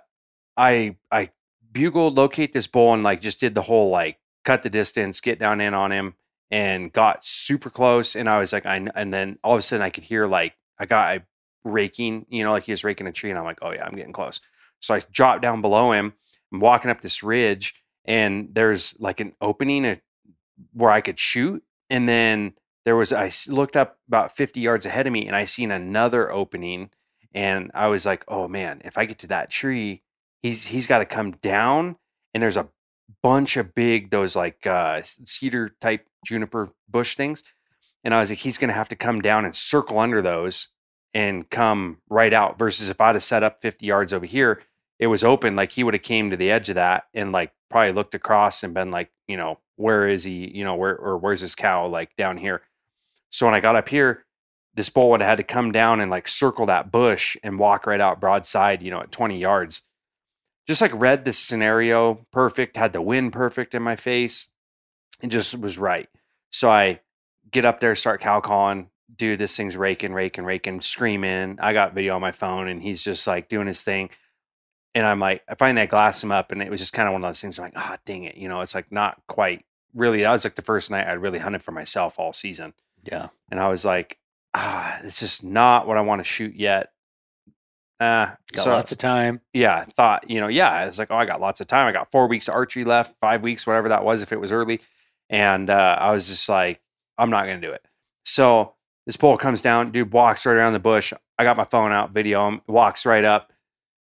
bugled, locate this bull, and like just did the whole like cut the distance, get down in on him, and got super close. And I was like, and then all of a sudden I could hear like I raking, you know, like he was raking a tree, and I'm like, oh yeah, I'm getting close. So I dropped down below him. I'm walking up this ridge, and there's like an opening where I could shoot. And then I looked up about 50 yards ahead of me, and I seen another opening. And I was like, oh man, if I get to that tree, he's got to come down. And there's a bunch of those like cedar type juniper bush things. And I was like, he's going to have to come down and circle under those and come right out, versus if I'd have set up 50 yards over here, it was open. Like he would have came to the edge of that and like probably looked across and been like, you know, where is he, you know, where's his cow, like down here. So when I got up here, this bull would have had to come down and like circle that bush and walk right out broadside, you know, at 20 yards. Just like read this scenario perfect, had the wind perfect in my face, and just was right. So I get up there, start cow calling. Dude, this thing's raking, screaming. I got video on my phone, and he's just like doing his thing. And I'm like, I finally glass him up, and it was just kind of one of those things. I'm like, ah, dang it. You know, it's like not quite really. That was like the first night I'd really hunted for myself all season. Yeah. And I was like, it's just not what I want to shoot yet. Got lots of time. Yeah. I thought, I was like, oh, I got lots of time. I got 4 weeks of archery left, 5 weeks, whatever that was, if it was early. And I was just like, I'm not going to do it. So this bull comes down, dude walks right around the bush. I got my phone out, video him, walks right up,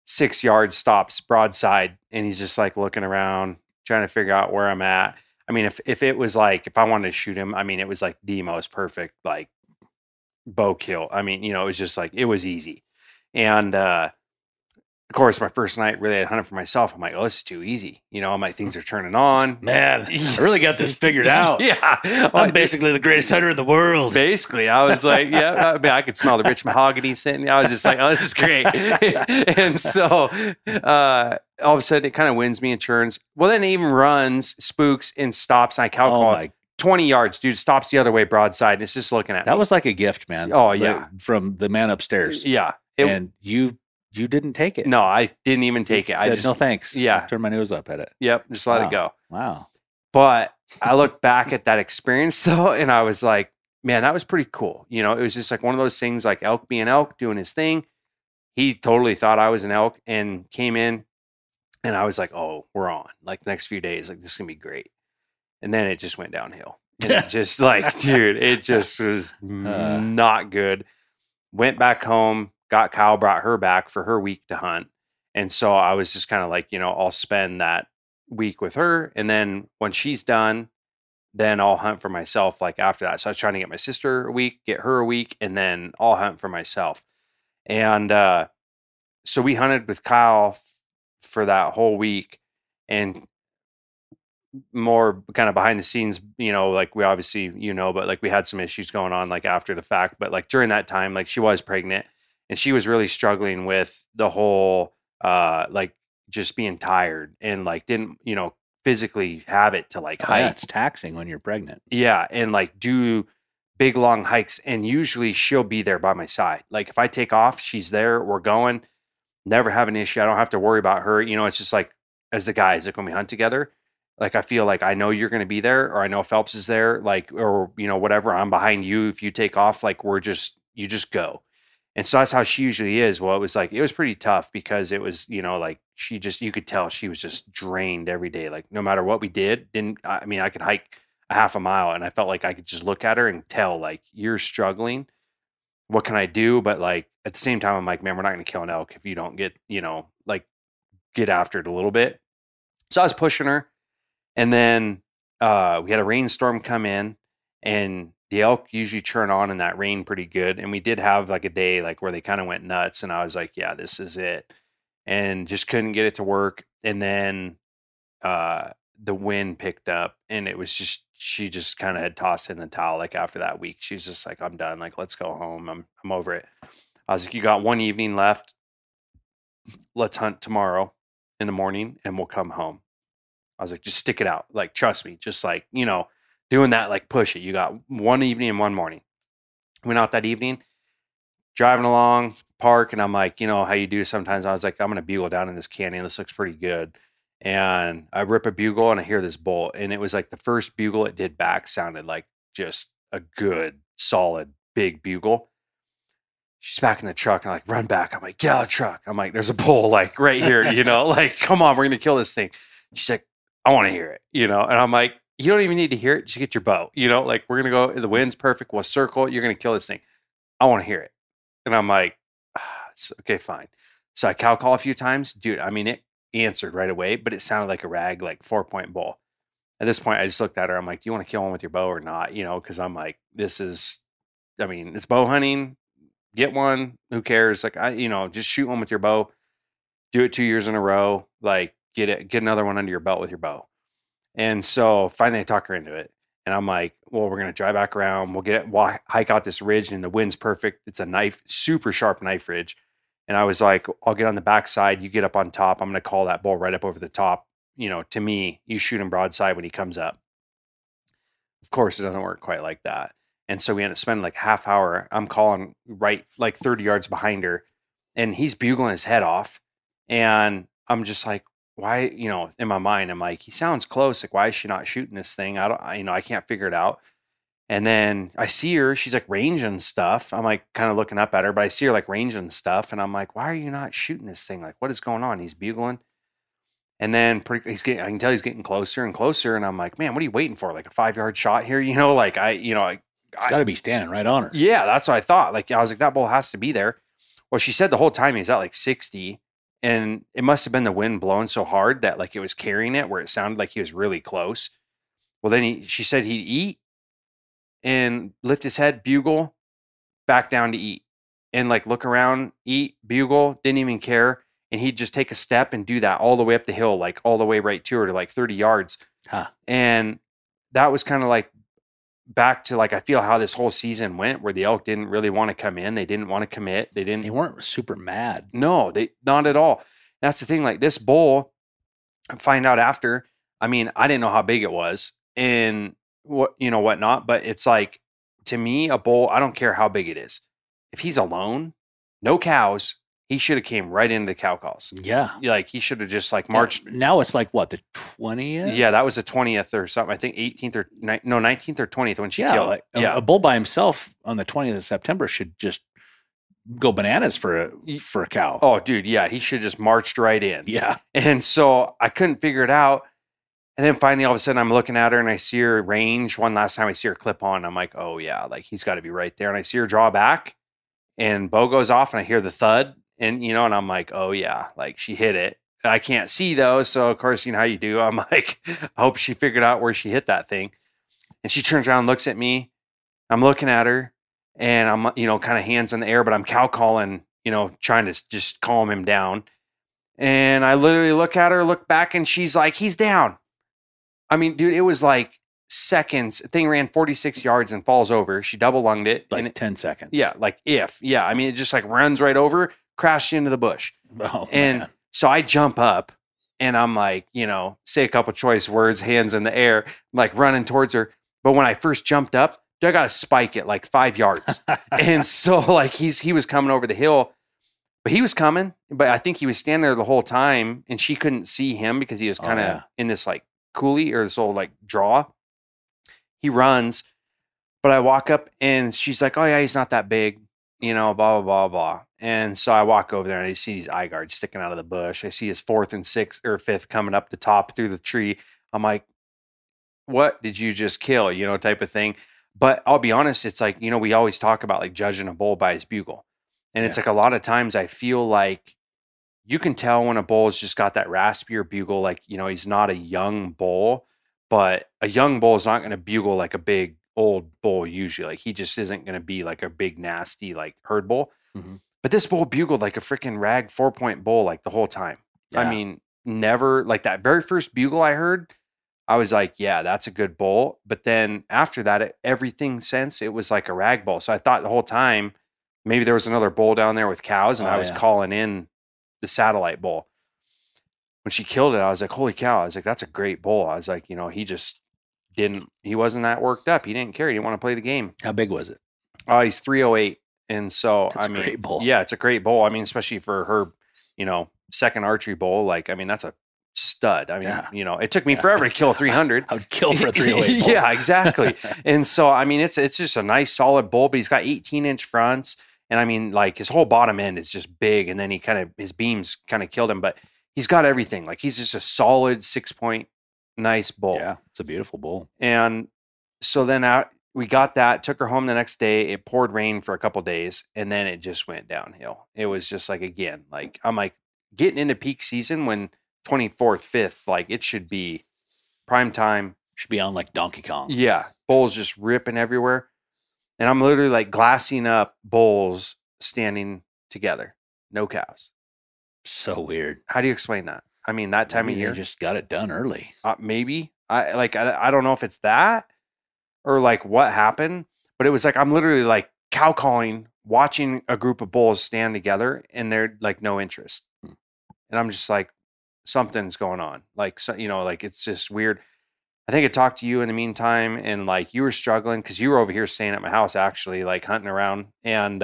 6 yards, stops broadside, and he's just like looking around, trying to figure out where I'm at. I mean, if it was like, if I wanted to shoot him, I mean, it was like the most perfect like bow kill. I mean, it was just like, it was easy. And of course, my first night really had hunted for myself. I'm like, oh, this is too easy. I'm like, things are turning on. Man, I really got this figured out. Yeah. I'm basically the greatest hunter in the world. Basically, I was like, yeah, I mean, I could smell the rich mahogany sitting. I was just like, oh, this is great. And so all of a sudden it kind of wins me and churns. Well, then it even runs, spooks, and stops. And I call 20 yards, dude, stops the other way broadside. And it's just looking at me. That was like a gift, man. Oh, yeah. From the man upstairs. Yeah. And you didn't take it. No, I didn't even take it. I I just, no thanks. Yeah. Turn my nose up at it. Yep. Just let it go. Wow. But I look back at that experience though, and I was like, man, that was pretty cool. It was just like one of those things, like elk being elk, doing his thing. He totally thought I was an elk and came in, and I was like, oh, we're on. Like the next few days, like this is gonna be great. And then it just went downhill. And it just like, dude, it just was not good. Went back home. Got Kyle, brought her back for her week to hunt. And so I was just kind of like, I'll spend that week with her. And then when she's done, then I'll hunt for myself like after that. So I was trying to get my sister a week, get her a week, and then I'll hunt for myself. And so we hunted with Kyle for that whole week, and more kind of behind the scenes, like we obviously, but like we had some issues going on like after the fact. But like during that time, like she was pregnant. And she was really struggling with the whole, like just being tired and like didn't, physically have it to like hike. Yeah, it's taxing when you're pregnant. Yeah. And like do big, long hikes. And usually she'll be there by my side. Like if I take off, she's there, we're going, never have an issue. I don't have to worry about her. It's just like, as the guys, like when we hunt together, like I feel like I know you're going to be there, or I know Phelps is there, like, or, whatever, I'm behind you. If you take off, like you just go. And so that's how she usually is. Well, it was pretty tough because it was, like you could tell she was just drained every day. Like no matter what we did, I could hike a half a mile and I felt like I could just look at her and tell like, you're struggling. What can I do? But like, at the same time, I'm like, man, we're not going to kill an elk if you don't get, like get after it a little bit. So I was pushing her, and then we had a rainstorm come in, and the elk usually turn on in that rain pretty good. And we did have like a day like where they kind of went nuts, and I was like, yeah, this is it. And just couldn't get it to work. And then the wind picked up, and it was just, she just kind of had tossed in the towel. Like after that week, she's just like, I'm done. Like, let's go home. I'm over it. I was like, you got one evening left. Let's hunt tomorrow in the morning and we'll come home. I was like, just stick it out. Like, trust me, just like, doing that, like push it. You got one evening and one morning. Went out that evening, driving along park, and I'm like, how you do sometimes. I was like, I'm going to bugle down in this canyon. This looks pretty good. And I rip a bugle and I hear this bull. And it was like the first bugle it did back sounded like just a good, solid, big bugle. She's back in the truck, and I like run back. I'm like, get out of the truck. I'm like, there's a bull like right here, like, come on, we're going to kill this thing. She's like, I want to hear it, and I'm like, you don't even need to hear it. Just get your bow, like we're going to go, the wind's perfect. We'll circle it. You're going to kill this thing. I want to hear it. And I'm like, okay, fine. So I cow call a few times, dude. I mean, it answered right away, but it sounded like a rag, like 4-point bull. At this point, I just looked at her. I'm like, do you want to kill one with your bow or not? Cause I'm like, it's bow hunting. Get one. Who cares? Like just shoot one with your bow. Do it 2 years in a row. Like get another one under your belt with your bow. And so finally I talk her into it. And I'm like, well, we're going to drive back around. We'll hike out this ridge, and the wind's perfect. It's a super sharp knife ridge. And I was like, I'll get on the backside. You get up on top. I'm going to call that bull right up over the top. To me, you shoot him broadside when he comes up. Of course, it doesn't work quite like that. And so we end up spending like half hour. I'm calling right like 30 yards behind her, and he's bugling his head off. And I'm just like, why, in my mind, I'm like, he sounds close. Like, why is she not shooting this thing? I can't figure it out. And then I see her, she's like ranging stuff. I'm like kind of looking up at her, but I see her like ranging stuff. And I'm like, why are you not shooting this thing? Like, what is going on? He's bugling. And then I can tell he's getting closer and closer. And I'm like, man, what are you waiting for? Like a 5-yard shot here? It's got to be standing right on her. Yeah, that's what I thought. Like, I was like, that bull has to be there. Well, she said the whole time he was at like 60, and it must have been the wind blowing so hard that like it was carrying it where it sounded like he was really close. Well, then she said he'd eat and lift his head, bugle, back down to eat, and like look around, eat, bugle, didn't even care. And he'd just take a step and do that all the way up the hill, like all the way right to her to like 30 yards. Huh. And that was kind of like back to like, I feel how this whole season went where the elk didn't really want to come in. They didn't want to commit. They weren't super mad. No, not at all. That's the thing. Like this bull, I find out after, I mean, I didn't know how big it was and whatnot, but it's like, to me, a bull, I don't care how big it is. If he's alone, no cows, he should have came right into the cow calls. Yeah. Like he should have just like marched. Yeah, now it's like what, the 20th? Yeah, that was the 20th or something. I think 18th or 19th or 20th when she killed. Like a bull by himself on the 20th of September should just go bananas for a cow. Oh, dude, yeah, he should have just marched right in. Yeah. And so I couldn't figure it out. And then finally, all of a sudden, I'm looking at her and I see her range. One last time I see her clip on, I'm like, oh yeah, like he's got to be right there. And I see her draw back, and bow goes off, and I hear the thud, and and I'm like, oh yeah, like she hit it. I can't see though, so of course, how you do. I'm like, I hope she figured out where she hit that thing. And she turns around, and looks at me. I'm looking at her, and I'm kind of hands in the air, but I'm cow calling, trying to just calm him down. And I literally look at her, look back, and she's like, he's down. I mean, dude, it was like seconds. The thing ran 46 yards and falls over. She double lunged it. Like 10 seconds. Yeah, Yeah, I mean, it just like runs right over, crashed into the bush. Oh, and man. So I jump up and I'm like, say a couple choice words, hands in the air, I'm like running towards her. But when I first jumped up, I got to spike it like 5 yards. And so like he was coming over the hill, but he was coming, but I think he was standing there the whole time and she couldn't see him because he was kind of in this like coulee or this old like draw. He runs, but I walk up and she's like, oh yeah, he's not that big, blah, blah, blah, blah. And so I walk over there and I see these eye guards sticking out of the bush. I see his 4th and 6th or 5th coming up the top through the tree. I'm like, what did you just kill? Type of thing. But I'll be honest, it's like, we always talk about like judging a bull by his bugle. And it's like a lot of times I feel like you can tell when a bull has just got that raspier bugle, like, he's not a young bull, but a young bull is not going to bugle like a big old bull usually. Like he just isn't going to be like a big, nasty, like herd bull. Mm-hmm. But this bull bugled like a freaking rag 4-point bull like the whole time. Yeah. I mean, never like that very first bugle I heard, I was like, yeah, that's a good bull. But then after that, everything since it was like a rag bull. So I thought the whole time maybe there was another bull down there with cows and I was calling in the satellite bull. When she killed it, I was like, holy cow. I was like, that's a great bull. I was like, he wasn't that worked up. He didn't care. He didn't want to play the game. How big was it? He's 308. And so, that's a great bull. Yeah, it's a great bull. I mean, especially for her, second archery bull. Like, I mean, that's a stud. I mean, it took me forever to kill 300. I would kill for a 308 bull. Yeah, exactly. And so, I mean, it's just a nice solid bull, but he's got 18-inch fronts. And I mean, like his whole bottom end is just big. And then his beams kind of killed him, but he's got everything. Like he's just a solid 6-point, nice bull. Yeah, it's a beautiful bull. And so then we got that, took her home the next day. It poured rain for a couple days and then it just went downhill. It was just like, again, like I'm like getting into peak season when 24th, 5th, like it should be prime time. Should be on like Donkey Kong. Yeah. Bulls just ripping everywhere. And I'm literally like glassing up bulls standing together. No cows. So weird. How do you explain that? I mean, that time of year. They just got it done early. Maybe. I don't know if it's that or like what happened, but it was like I'm literally like cow calling, watching a group of bulls stand together and they're like no interest. And I'm just like, something's going on. Like, so, like it's just weird. I think I talked to you in the meantime and like you were struggling because you were over here staying at my house actually, like hunting around and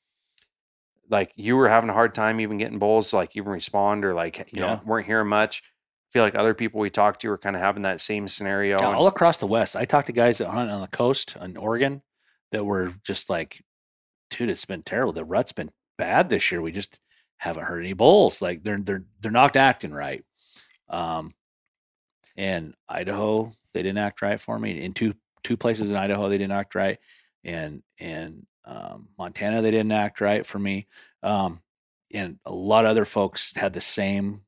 like you were having a hard time even getting bulls to like even respond or like, weren't hearing much. I feel like other people we talked to were kind of having that same scenario. Yeah, all across the West. I talked to guys that hunt on the coast in Oregon that were just like, dude, it's been terrible. The rut's been bad this year. We just haven't heard any bulls. Like they're not acting right. In Idaho, they didn't act right for me. In two places in Idaho, they didn't act right. And Montana, they didn't act right for me. and a lot of other folks had the same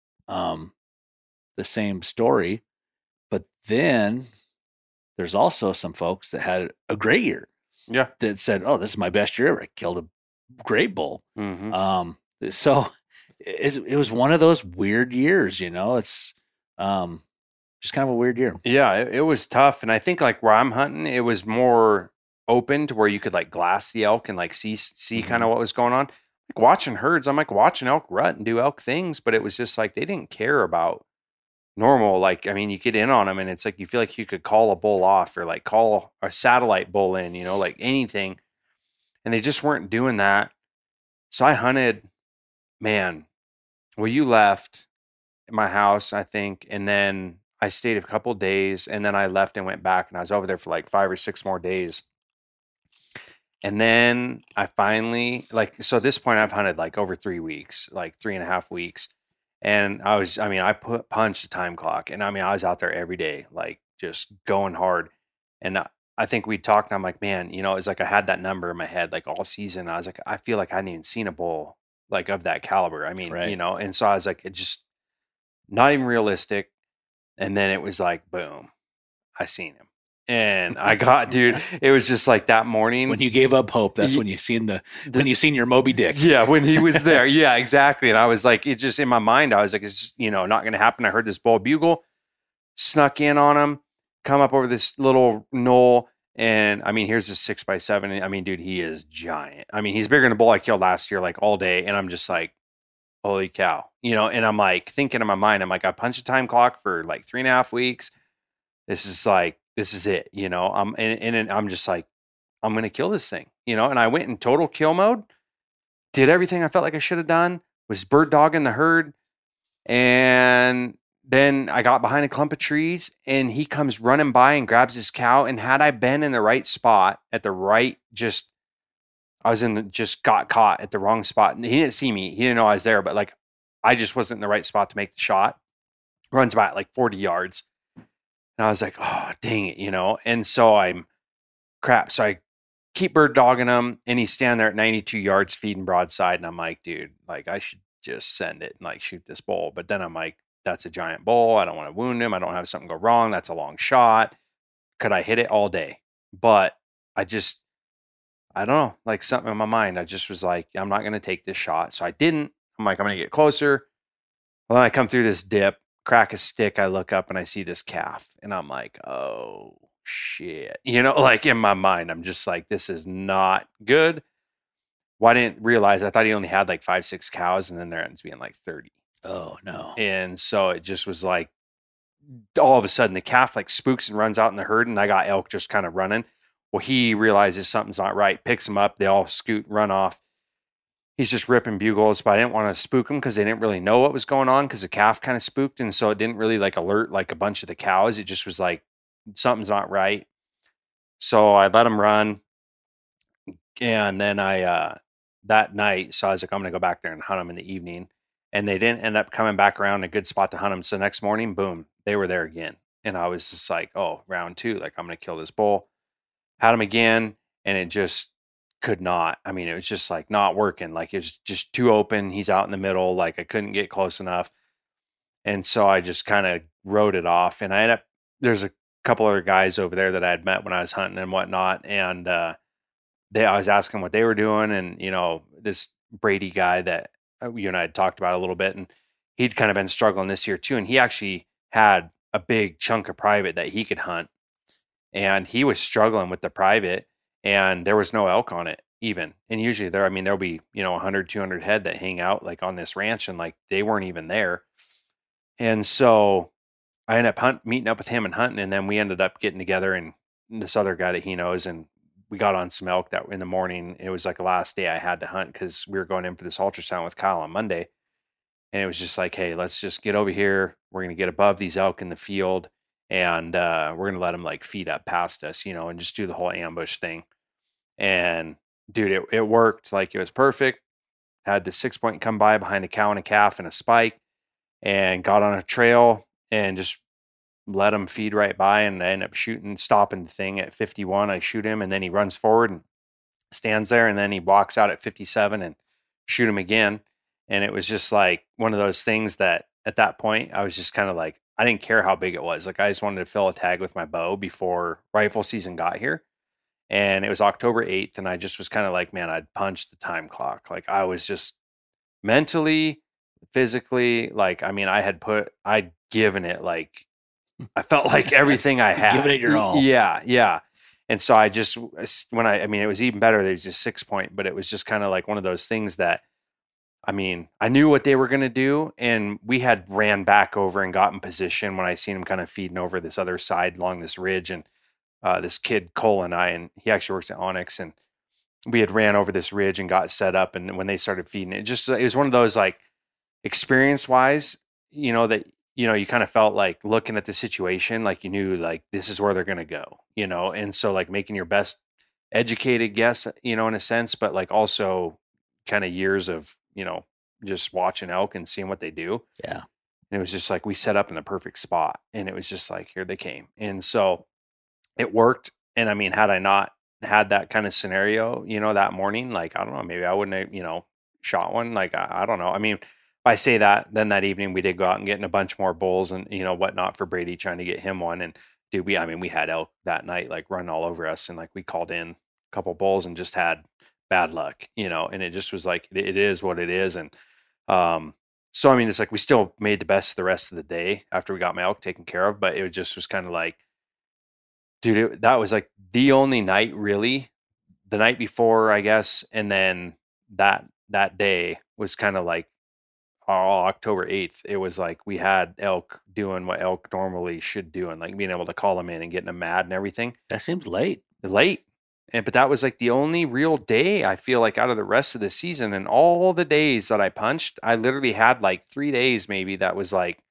story. But then there's also some folks that had a great year. Yeah. That said, "Oh, this is my best year ever. I killed a great bull." Mm-hmm. So it was one of those weird years, you know. It's just kind of a weird year. Yeah, it was tough. And I think like where I'm hunting, it was more open to where you could like glass the elk and like see kind of what was going on. Like watching herds, I'm like watching elk rut and do elk things, but it was just like they didn't care about normal. Like, I mean, you get in on them and it's like you feel like you could call a bull off or like call a satellite bull in, you know, like anything. And they just weren't doing that. So I hunted, man, well, you left my house, I think, and then I stayed a couple days, and then I left and went back, and I was over there for like 5 or 6 more days. And then I finally, like, so at this point I've hunted like over 3 weeks, like 3.5 weeks. And I punched the time clock, and I mean, I was out there every day, like just going hard. And I think we talked, and I'm like, man, you know, it's like I had that number in my head like all season. I was like, I feel like I hadn't even seen a bull like of that caliber. I mean, Right. you know, and so I was like, it just not even realistic. And then it was like, boom, I seen him. And I got, dude, it was just like that morning. When you gave up hope, that's when you seen when you seen your Moby Dick. Yeah, when he was there. Yeah, exactly. And I was like, it just in my mind, I was like, it's just, you know, not going to happen. I heard this bull bugle, snuck in on him, come up over this little knoll. And I mean, here's this 6x7. I mean, dude, he is giant. I mean, he's bigger than the bull I killed last year, like all day. And I'm just like, holy cow, you know, and I'm like thinking in my mind, I'm like, I punched a time clock for like 3.5 weeks. This is it, you know, and I'm just like, I'm going to kill this thing, you know? And I went in total kill mode, did everything I felt like I should have done, was bird dogging the herd. And then I got behind a clump of trees and he comes running by and grabs his cow. And had I been in the right spot at the right, just got caught at the wrong spot. And he didn't see me. He didn't know I was there, but like, I just wasn't in the right spot to make the shot. Runs by at like 40 yards. And I was like, oh, dang it, you know? And so So I keep bird dogging him and he's standing there at 92 yards feeding broadside. And I'm like, dude, like I should just send it and like shoot this bull. But then I'm like, that's a giant bull. I don't want to wound him. I don't have something go wrong. That's a long shot. Could I hit it all day? But I don't know, like something in my mind. I just was like, I'm not going to take this shot. So I didn't. I'm like, I'm going to get closer. Well, then I come through this dip, crack a stick. I look up and I see this calf and I'm like, oh shit. You know, like in my mind, I'm just like, this is not good. Well, I didn't realize, I thought he only had like 5-6 cows and then there ends up being like 30. Oh no. And so it just was like, all of a sudden the calf like spooks and runs out in the herd and I got elk just kind of running. Well, he realizes something's not right, picks them up. They all scoot, run off. He's just ripping bugles, but I didn't want to spook them because they didn't really know what was going on because the calf kind of spooked. And so it didn't really like alert like a bunch of the cows. It just was like, something's not right. So I let him run. And then that night, so I was like, I'm going to go back there and hunt them in the evening. And they didn't end up coming back around a good spot to hunt them. So next morning, boom, they were there again. And I was just like, oh, round 2, like I'm going to kill this bull. Had him again. And it just could not. I mean, it was just like not working. Like it was just too open. He's out in the middle. Like I couldn't get close enough. And so I just kind of wrote it off. And I ended up, there's a couple other guys over there that I had met when I was hunting and whatnot. And I was asking what they were doing. And, you know, this Brady guy that you and I had talked about a little bit, and he'd kind of been struggling this year too. And he actually had a big chunk of private that he could hunt. And he was struggling with the private. And there was no elk on it even. And usually there'll be, you know, 100, 200 head that hang out like on this ranch and like they weren't even there. And so I ended up meeting up with him and hunting. And then we ended up getting together and this other guy that he knows. And we got on some elk that in the morning. It was like the last day I had to hunt because we were going in for this ultrasound with Kyle on Monday. And it was just like, hey, let's just get over here. We're going to get above these elk in the field. And we're going to let them like feed up past us, you know, and just do the whole ambush thing. And dude, it worked. Like it was perfect. Had the 6-point come by behind a cow and a calf and a spike and got on a trail and just let him feed right by. And I end up stopping the thing at 51. I shoot him and then he runs forward and stands there. And then he walks out at 57 and shoot him again. And it was just like one of those things that at that point I was just kind of like, I didn't care how big it was. Like I just wanted to fill a tag with my bow before rifle season got here. And it was October 8th. And I just was kind of like, man, I'd punched the time clock. Like I was just mentally, physically, like, I mean, I'd given it, like, I felt like everything I had. Giving it your all. Yeah. Yeah. And so I just, I mean, it was even better. There was just 6 point, but it was just kind of like one of those things that, I mean, I knew what they were going to do, and we had ran back over and got in position when I seen them kind of feeding over this other side along this ridge. And this kid, Cole, and he actually works at Onyx, and we had ran over this ridge and got set up. And when they started feeding it was one of those, like, experience wise, you know, that, you know, you kind of felt like looking at the situation, like you knew like this is where they're going to go, you know? And so like making your best educated guess, you know, in a sense, but like also kind of years of, you know, just watching elk and seeing what they do. Yeah. And it was just like, we set up in the perfect spot, and it was just like, here they came. And so it worked. And I mean, had I not had that kind of scenario, you know, that morning, like, I don't know, maybe I wouldn't have, you know, shot one. Like, I don't know. I mean, if I say that, then that evening we did go out and get in a bunch more bulls and, you know, whatnot for Brady, trying to get him one. And dude, we had elk that night, like running all over us. And like, we called in a couple bulls and just had bad luck, you know, and it just was like, it is what it is. And, so, I mean, it's like, we still made the best of the rest of the day after we got my elk taken care of, but it just was kind of like, dude, that was like the only night really, the night before, I guess. And then that day was kind of like, October 8th, it was like we had elk doing what elk normally should do, and like being able to call them in and getting them mad and everything. That seems late. But that was like the only real day I feel like out of the rest of the season. And all the days that I punched, I literally had like 3 days maybe that was like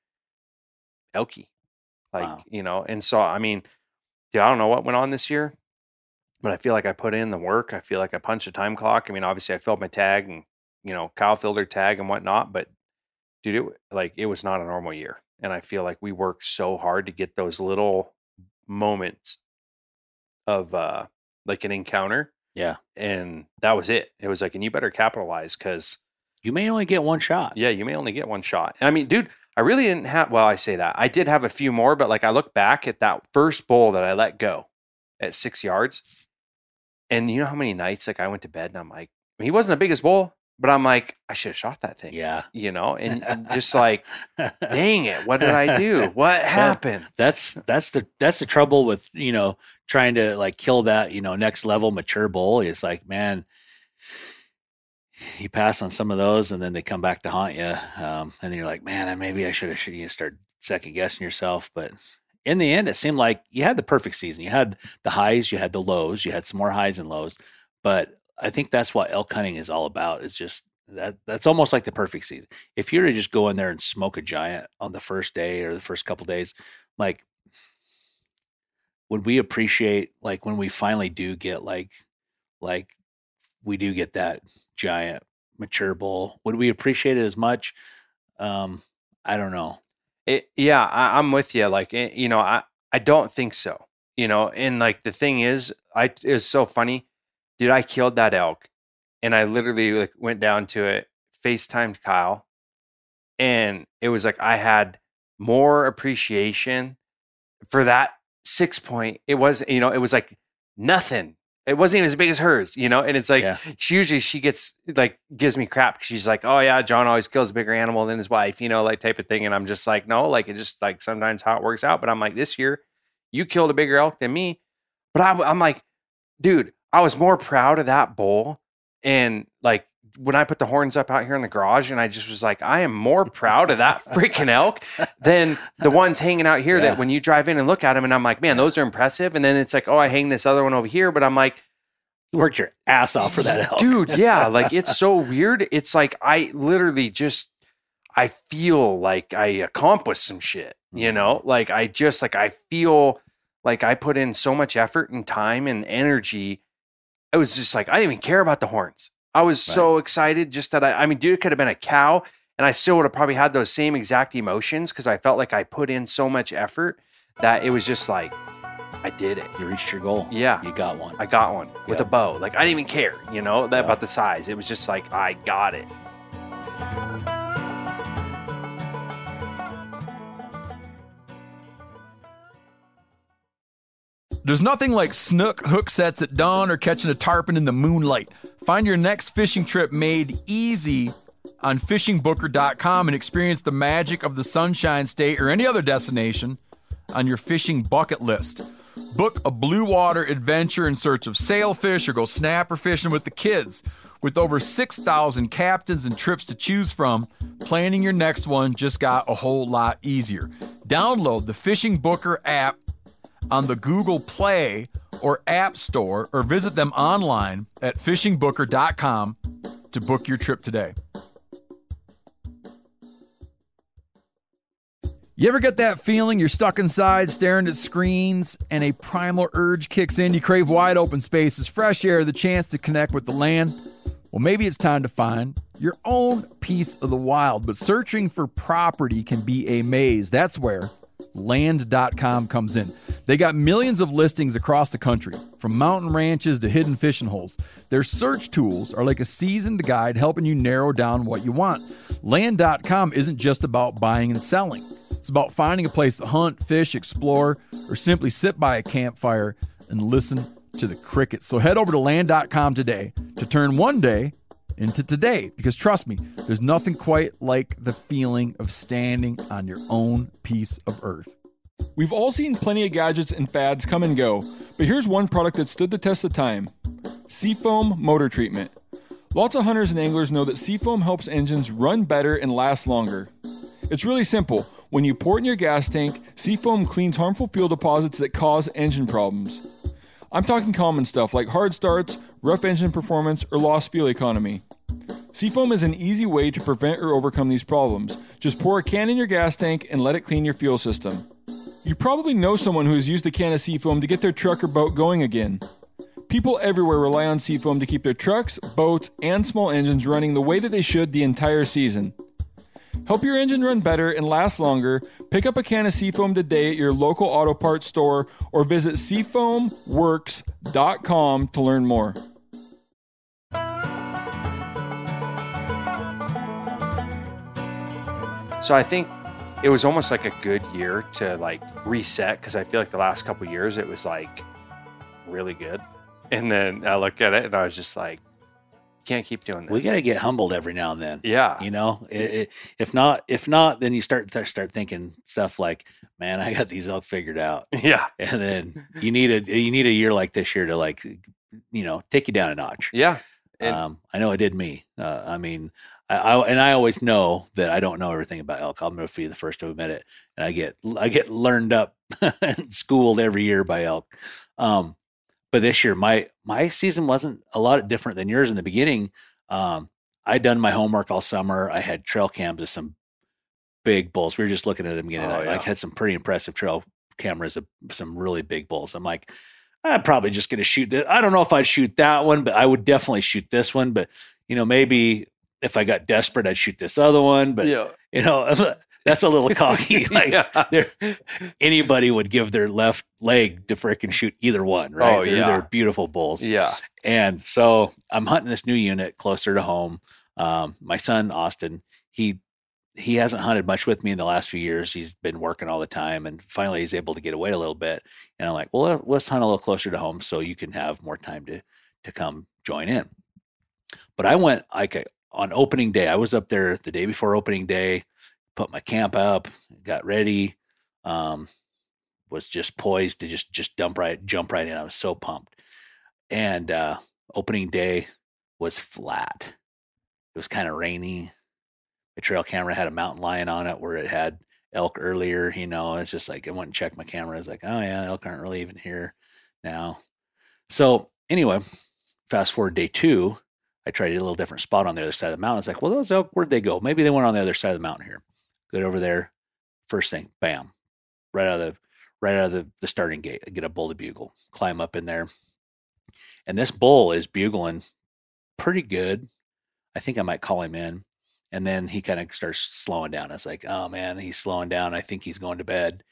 elky, like, wow. You know. And so, I mean, dude, I don't know what went on this year, but I feel like I put in the work. I feel like I punched a time clock. I mean, obviously I filled my tag, and, you know, Kyle filled her tag and whatnot, but dude, it was not a normal year. And I feel like we worked so hard to get those little moments of like an encounter. Yeah. And that was it. It was like, and you better capitalize, because you may only get one shot. Yeah, you may only get one shot. I mean, dude, I really didn't have, well, I say that. I did have a few more, but like I look back at that first bull that I let go at 6 yards. And you know how many nights like I went to bed and I'm like, I mean, he wasn't the biggest bull, but I'm like, I should have shot that thing. Yeah. You know, and just like, dang it, what did I do? What happened? That's the trouble with, you know, trying to like kill that, you know, next level mature bull. It's like, man, you pass on some of those and then they come back to haunt you. And then you're like, man, maybe I should start second guessing yourself. But in the end, it seemed like you had the perfect season. You had the highs, you had the lows, you had some more highs and lows, but I think that's what elk hunting is all about. It's just that's almost like the perfect season. If you were to just go in there and smoke a giant on the first day or the first couple of days, like, would we appreciate, like, when we finally do get like we do get that giant mature bull, would we appreciate it as much? I don't know. I'm with you. Like, you know, I don't think so, you know, and like, the thing is, it was so funny. Dude, I killed that elk, and I literally like went down to it, FaceTimed Kyle, and it was like I had more appreciation for that 6 point. It was, you know, it was like nothing. It wasn't even as big as hers, you know. And it's like, she gets like, gives me crap. She's like, oh yeah, John always kills a bigger animal than his wife, you know, like type of thing. And I'm just like, no, like, it just like sometimes how it works out. But I'm like, this year you killed a bigger elk than me. But I'm like, dude, I was more proud of that bull. And like, when I put the horns up out here in the garage, and I just was like, I am more proud of that freaking elk than the ones hanging out here that when you drive in and look at them, and I'm like, man, those are impressive. And then it's like, oh, I hang this other one over here, but I'm like, you worked your ass off for that elk. Dude, yeah. Like, it's so weird. It's like, I literally just, I feel like I accomplished some shit, you know? Like, I feel like I put in so much effort and time and energy. It was just like, I didn't even care about the horns. I was so excited just that I mean, dude, it could have been a cow, and I still would have probably had those same exact emotions, because I felt like I put in so much effort that it was just like, I did it. You reached your goal. Yeah. You got one. I got one with Yeah. a bow. Like, I didn't even care, about the size. It was just like, I got it. There's nothing like snook hook sets at dawn or catching a tarpon in the moonlight. Find your next fishing trip made easy on fishingbooker.com and experience the magic of the Sunshine State or any other destination on your fishing bucket list. Book a blue water adventure in search of sailfish or go snapper fishing with the kids. With over 6,000 captains and trips to choose from, planning your next one just got a whole lot easier. Download the Fishing Booker app on the Google Play or App Store, or visit them online at fishingbooker.com to book your trip today. You ever get that feeling you're stuck inside staring at screens and a primal urge kicks in? You crave wide open spaces, fresh air, the chance to connect with the land. Well, maybe it's time to find your own piece of the wild, but searching for property can be a maze. That's where Land.com comes in. They got millions of listings across the country, from mountain ranches to hidden fishing holes. Their search tools are like a seasoned guide helping you narrow down what you want. Land.com isn't just about buying and selling. It's about finding a place to hunt, fish, explore, or simply sit by a campfire and listen to the crickets. So head over to Land.com today to turn one day into today, because trust me, there's nothing quite like the feeling of standing on your own piece of earth. We've all seen plenty of gadgets and fads come and go, but here's one product that stood the test of time: Seafoam Motor Treatment. Lots of hunters and anglers know that Seafoam helps engines run better and last longer. It's really simple. When you pour it in your gas tank, Seafoam cleans harmful fuel deposits that cause engine problems. I'm talking common stuff like hard starts, rough engine performance, or lost fuel economy. Seafoam is an easy way to prevent or overcome these problems. Just pour a can in your gas tank and let it clean your fuel system. You probably know someone who has used a can of Seafoam to get their truck or boat going again. People everywhere rely on Seafoam to keep their trucks, boats, and small engines running the way that they should the entire season. Help your engine run better and last longer. Pick up a can of Seafoam today at your local auto parts store or visit seafoamworks.com to learn more. So I think it was almost like a good year to like reset, because I feel like the last couple of years it was like really good. And then I looked at it and I was just like, can't keep doing this. We got to get humbled every now and then. Yeah. If not, then you start thinking stuff like, man, I got these all figured out. Yeah. And then you need a year like this year to like, take you down a notch. Yeah. I know it did me. I always know that I don't know everything about elk. I'm going to be the first to admit it. And I get learned up and schooled every year by elk. But this year, my season wasn't a lot different than yours in the beginning. I'd done my homework all summer. I had trail cams of some big bulls. We were just looking at them again. I had some pretty impressive trail cameras of some really big bulls. I'm like, I'm probably just going to shoot this. I don't know if I'd shoot that one, but I would definitely shoot this one. But, maybe if I got desperate, I'd shoot this other one. But, that's a little cocky. Like anybody would give their left leg to frickin' shoot either one, right? They're beautiful bulls. Yeah. And so I'm hunting this new unit closer to home. My son, Austin, he hasn't hunted much with me in the last few years. He's been working all the time, and finally he's able to get away a little bit. And I'm like, well, let's hunt a little closer to home so you can have more time to come join in. But I went on opening day. I was up there the day before opening day, put my camp up, got ready, was just poised to just jump right in. I was so pumped. And opening day was flat. It was kind of rainy. The trail camera had a mountain lion on it where it had elk earlier. It's just like I went and checked my camera. I was like, oh yeah, elk aren't really even here now. So anyway, fast forward day 2, I tried a little different spot on the other side of the mountain. It's like, well, those elk, where'd they go? Maybe they went on the other side of the mountain here. Get over there. First thing, bam, right out of the starting gate. I get a bull to bugle, climb up in there. And this bull is bugling pretty good. I think I might call him in. And then he kind of starts slowing down. It's like, oh man, he's slowing down. I think he's going to bed.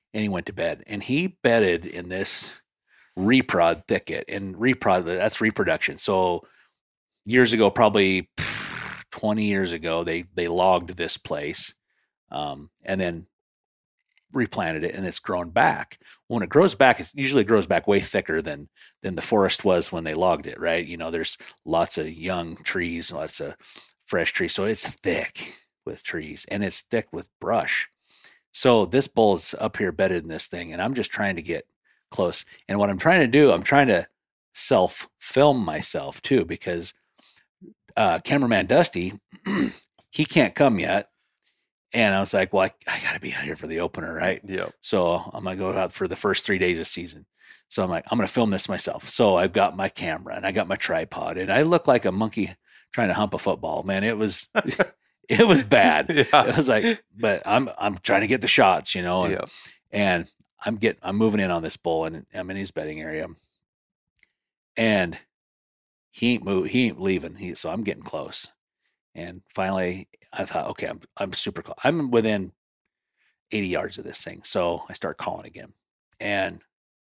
and he went to bed. And he bedded in this reprod thicket. And reprod, that's reproduction. So years ago, probably 20 years ago, they logged this place and then replanted it, and it's grown back. When it grows back, it usually grows back way thicker than the forest was when they logged it, right? You know, there's lots of young trees, lots of fresh trees. So it's thick with trees, and it's thick with brush. So this bull is up here bedded in this thing, and I'm just trying to get close. And what I'm trying to do, I'm trying to self-film myself too, because cameraman Dusty, he can't come yet. And I was like, well, I got to be out here for the opener, right? Yeah. So I'm going to go out for the first 3 days of season. So I'm like, I'm going to film this myself. So I've got my camera and I got my tripod, and I look like a monkey trying to hump a football. Man, it was it was bad. Yeah. It was like, but I'm trying to get the shots, you know, and I'm moving in on this bull, and I'm in his bedding area, and he ain't leaving. So I'm getting close. And finally, I thought, okay, I'm super close. I'm within 80 yards of this thing. So I start calling again. And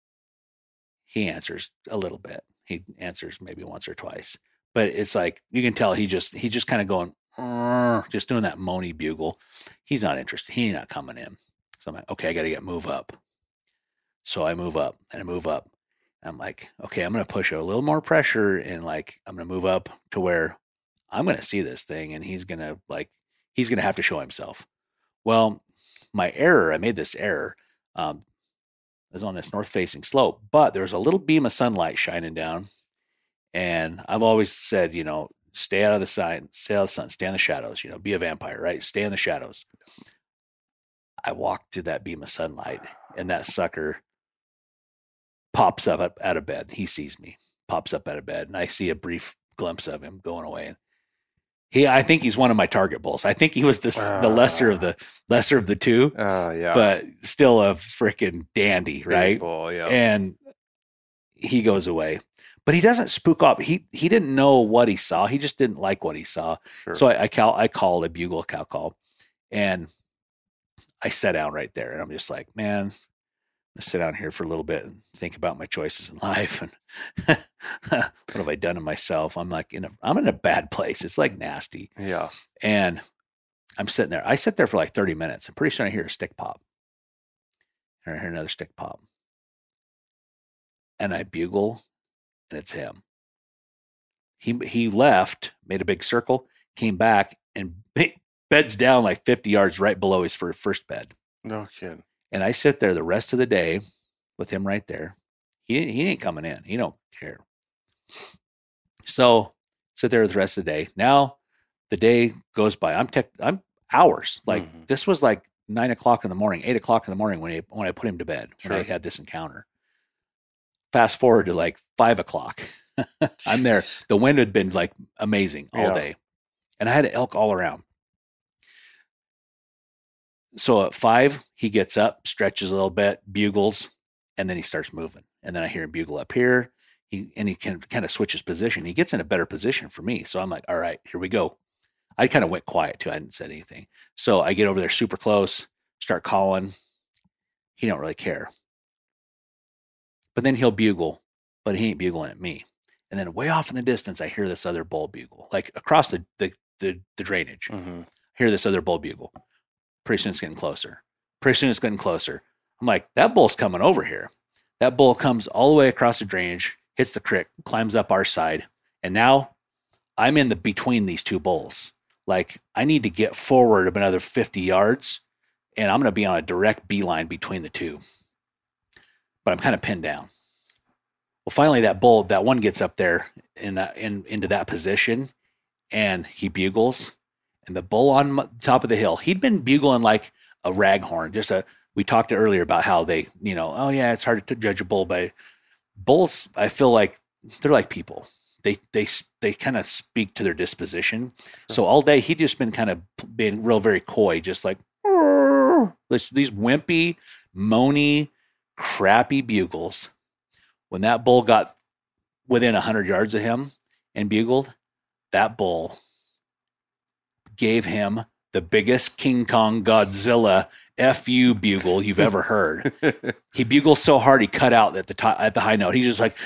he answers a little bit. He answers maybe once or twice. But it's like, you can tell he's just kind of going, just doing that moany bugle. He's not interested. He's not coming in. So I'm like, okay, I got to move up. So I move up and I move up. I'm like, okay, I'm going to push a little more pressure, and like, I'm going to move up to where I'm going to see this thing, and he's going to have to show himself. Well, I made this error. It was on this north facing slope, but there was a little beam of sunlight shining down. And I've always said, you know, stay out of the sun, stay in the shadows, you know, be a vampire, right? Stay in the shadows. I walked to that beam of sunlight, and that sucker pops up out of bed. He sees me, pops up out of bed, and I see a brief glimpse of him going away. I think he's one of my target bulls. I think he was the lesser of the two. Yeah. But still a freaking dandy, right? Bull, yeah. And he goes away. But he doesn't spook up. He didn't know what he saw. He just didn't like what he saw. Sure. So I called a bugle, a cow call, and I sat down right there. And I'm just like, man, I'm gonna sit down here for a little bit and think about my choices in life, and what have I done to myself? I'm like I'm in a bad place. It's like nasty. Yeah. And I'm sitting there. I sit there for like 30 minutes, and pretty soon I hear a stick pop. And I hear another stick pop. And I bugle, and it's him. He left, made a big circle, came back, and beds down like 50 yards right below his first bed. No kidding. And I sit there the rest of the day with him right there. He ain't coming in. He don't care. So sit there the rest of the day. Now the day goes by. I'm hours. Like this was like 9 o'clock in the morning, 8 o'clock in the morning when I put him to bed, when I had this encounter. Fast forward to like 5 o'clock. I'm there. The wind had been like amazing all day. And I had elk all around. So at 5, he gets up, stretches a little bit, bugles, and then he starts moving. And then I hear him bugle up here. He can kind of switch his position. He gets in a better position for me. So I'm like, all right, here we go. I kind of went quiet too. I hadn't said anything. So I get over there super close, start calling. He don't really care. But then he'll bugle, but he ain't bugling at me. And then way off in the distance, I hear this other bull bugle, like across the drainage. I hear this other bull bugle. Pretty soon it's getting closer. I'm like, that bull's coming over here. That bull comes all the way across the drainage, hits the creek, climbs up our side. And now I'm in between these two bulls. Like I need to get forward another 50 yards, and I'm going to be on a direct beeline between the two. But I'm kind of pinned down. Well, finally that one gets up there into that position, and he bugles. And the bull on top of the hill, he'd been bugling like a raghorn. We talked earlier about how they, oh yeah, it's hard to judge a bull by bulls. I feel like they're like people. They kind of speak to their disposition. Sure. So all day he'd just been kind of being very coy, just like these wimpy, moany, crappy bugles. When that bull got within 100 yards of him and bugled, that bull gave him the biggest King Kong Godzilla FU bugle you've ever heard. He bugles so hard he cut out at the high note. He's just like,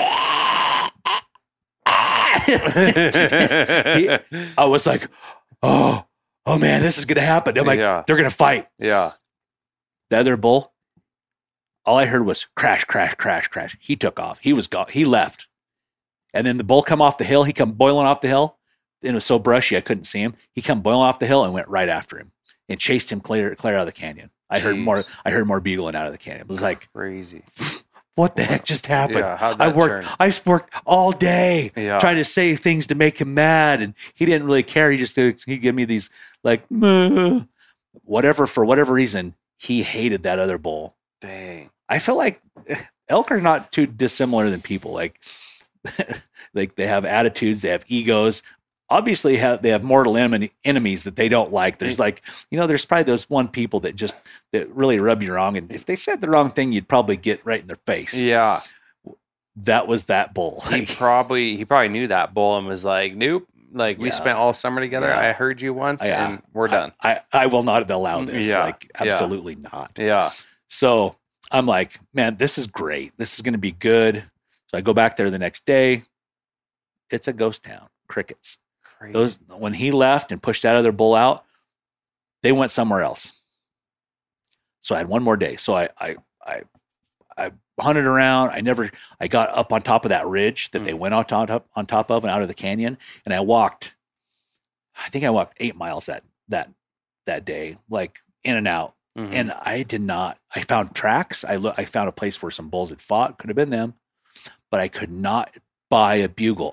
I was like, oh man, this is gonna happen. I'm like, they're gonna fight. Yeah. The other bull, all I heard was crash, crash, crash, crash. He took off. He was gone. He left. And then the bull come off the hill. He come boiling off the hill. It was so brushy I couldn't see him. He come boiling off the hill and went right after him and chased him clear out of the canyon. I heard more bugling out of the canyon. It was like crazy. What the heck just happened? Yeah, how'd that turn? I worked all day trying to say things to make him mad, and he didn't really care. He gave me these like whatever for whatever reason. He hated that other bull. Dang. I feel like elk are not too dissimilar than people. Like they have attitudes, they have egos. Obviously, they have mortal enemies that they don't like. There's there's probably those one people that really rub you wrong. And if they said the wrong thing, you'd probably get right in their face. Yeah. That was that bull. He probably knew that bull and was like, nope. Like we spent all summer together. Yeah. I heard you once and we're done. I will not allow this. Absolutely not. Yeah. So I'm like, man, this is great. This is going to be good. So I go back there the next day. It's a ghost town. Crickets. Crazy. When he left and pushed that other bull out, they went somewhere else. So I had one more day. So I hunted around. I got up on top of that ridge that they went on top of and out of the canyon. And I walked 8 miles that day, like in and out. Mm-hmm. And I found tracks. I found a place where some bulls had fought. Could have been them, but I could not buy a bugle.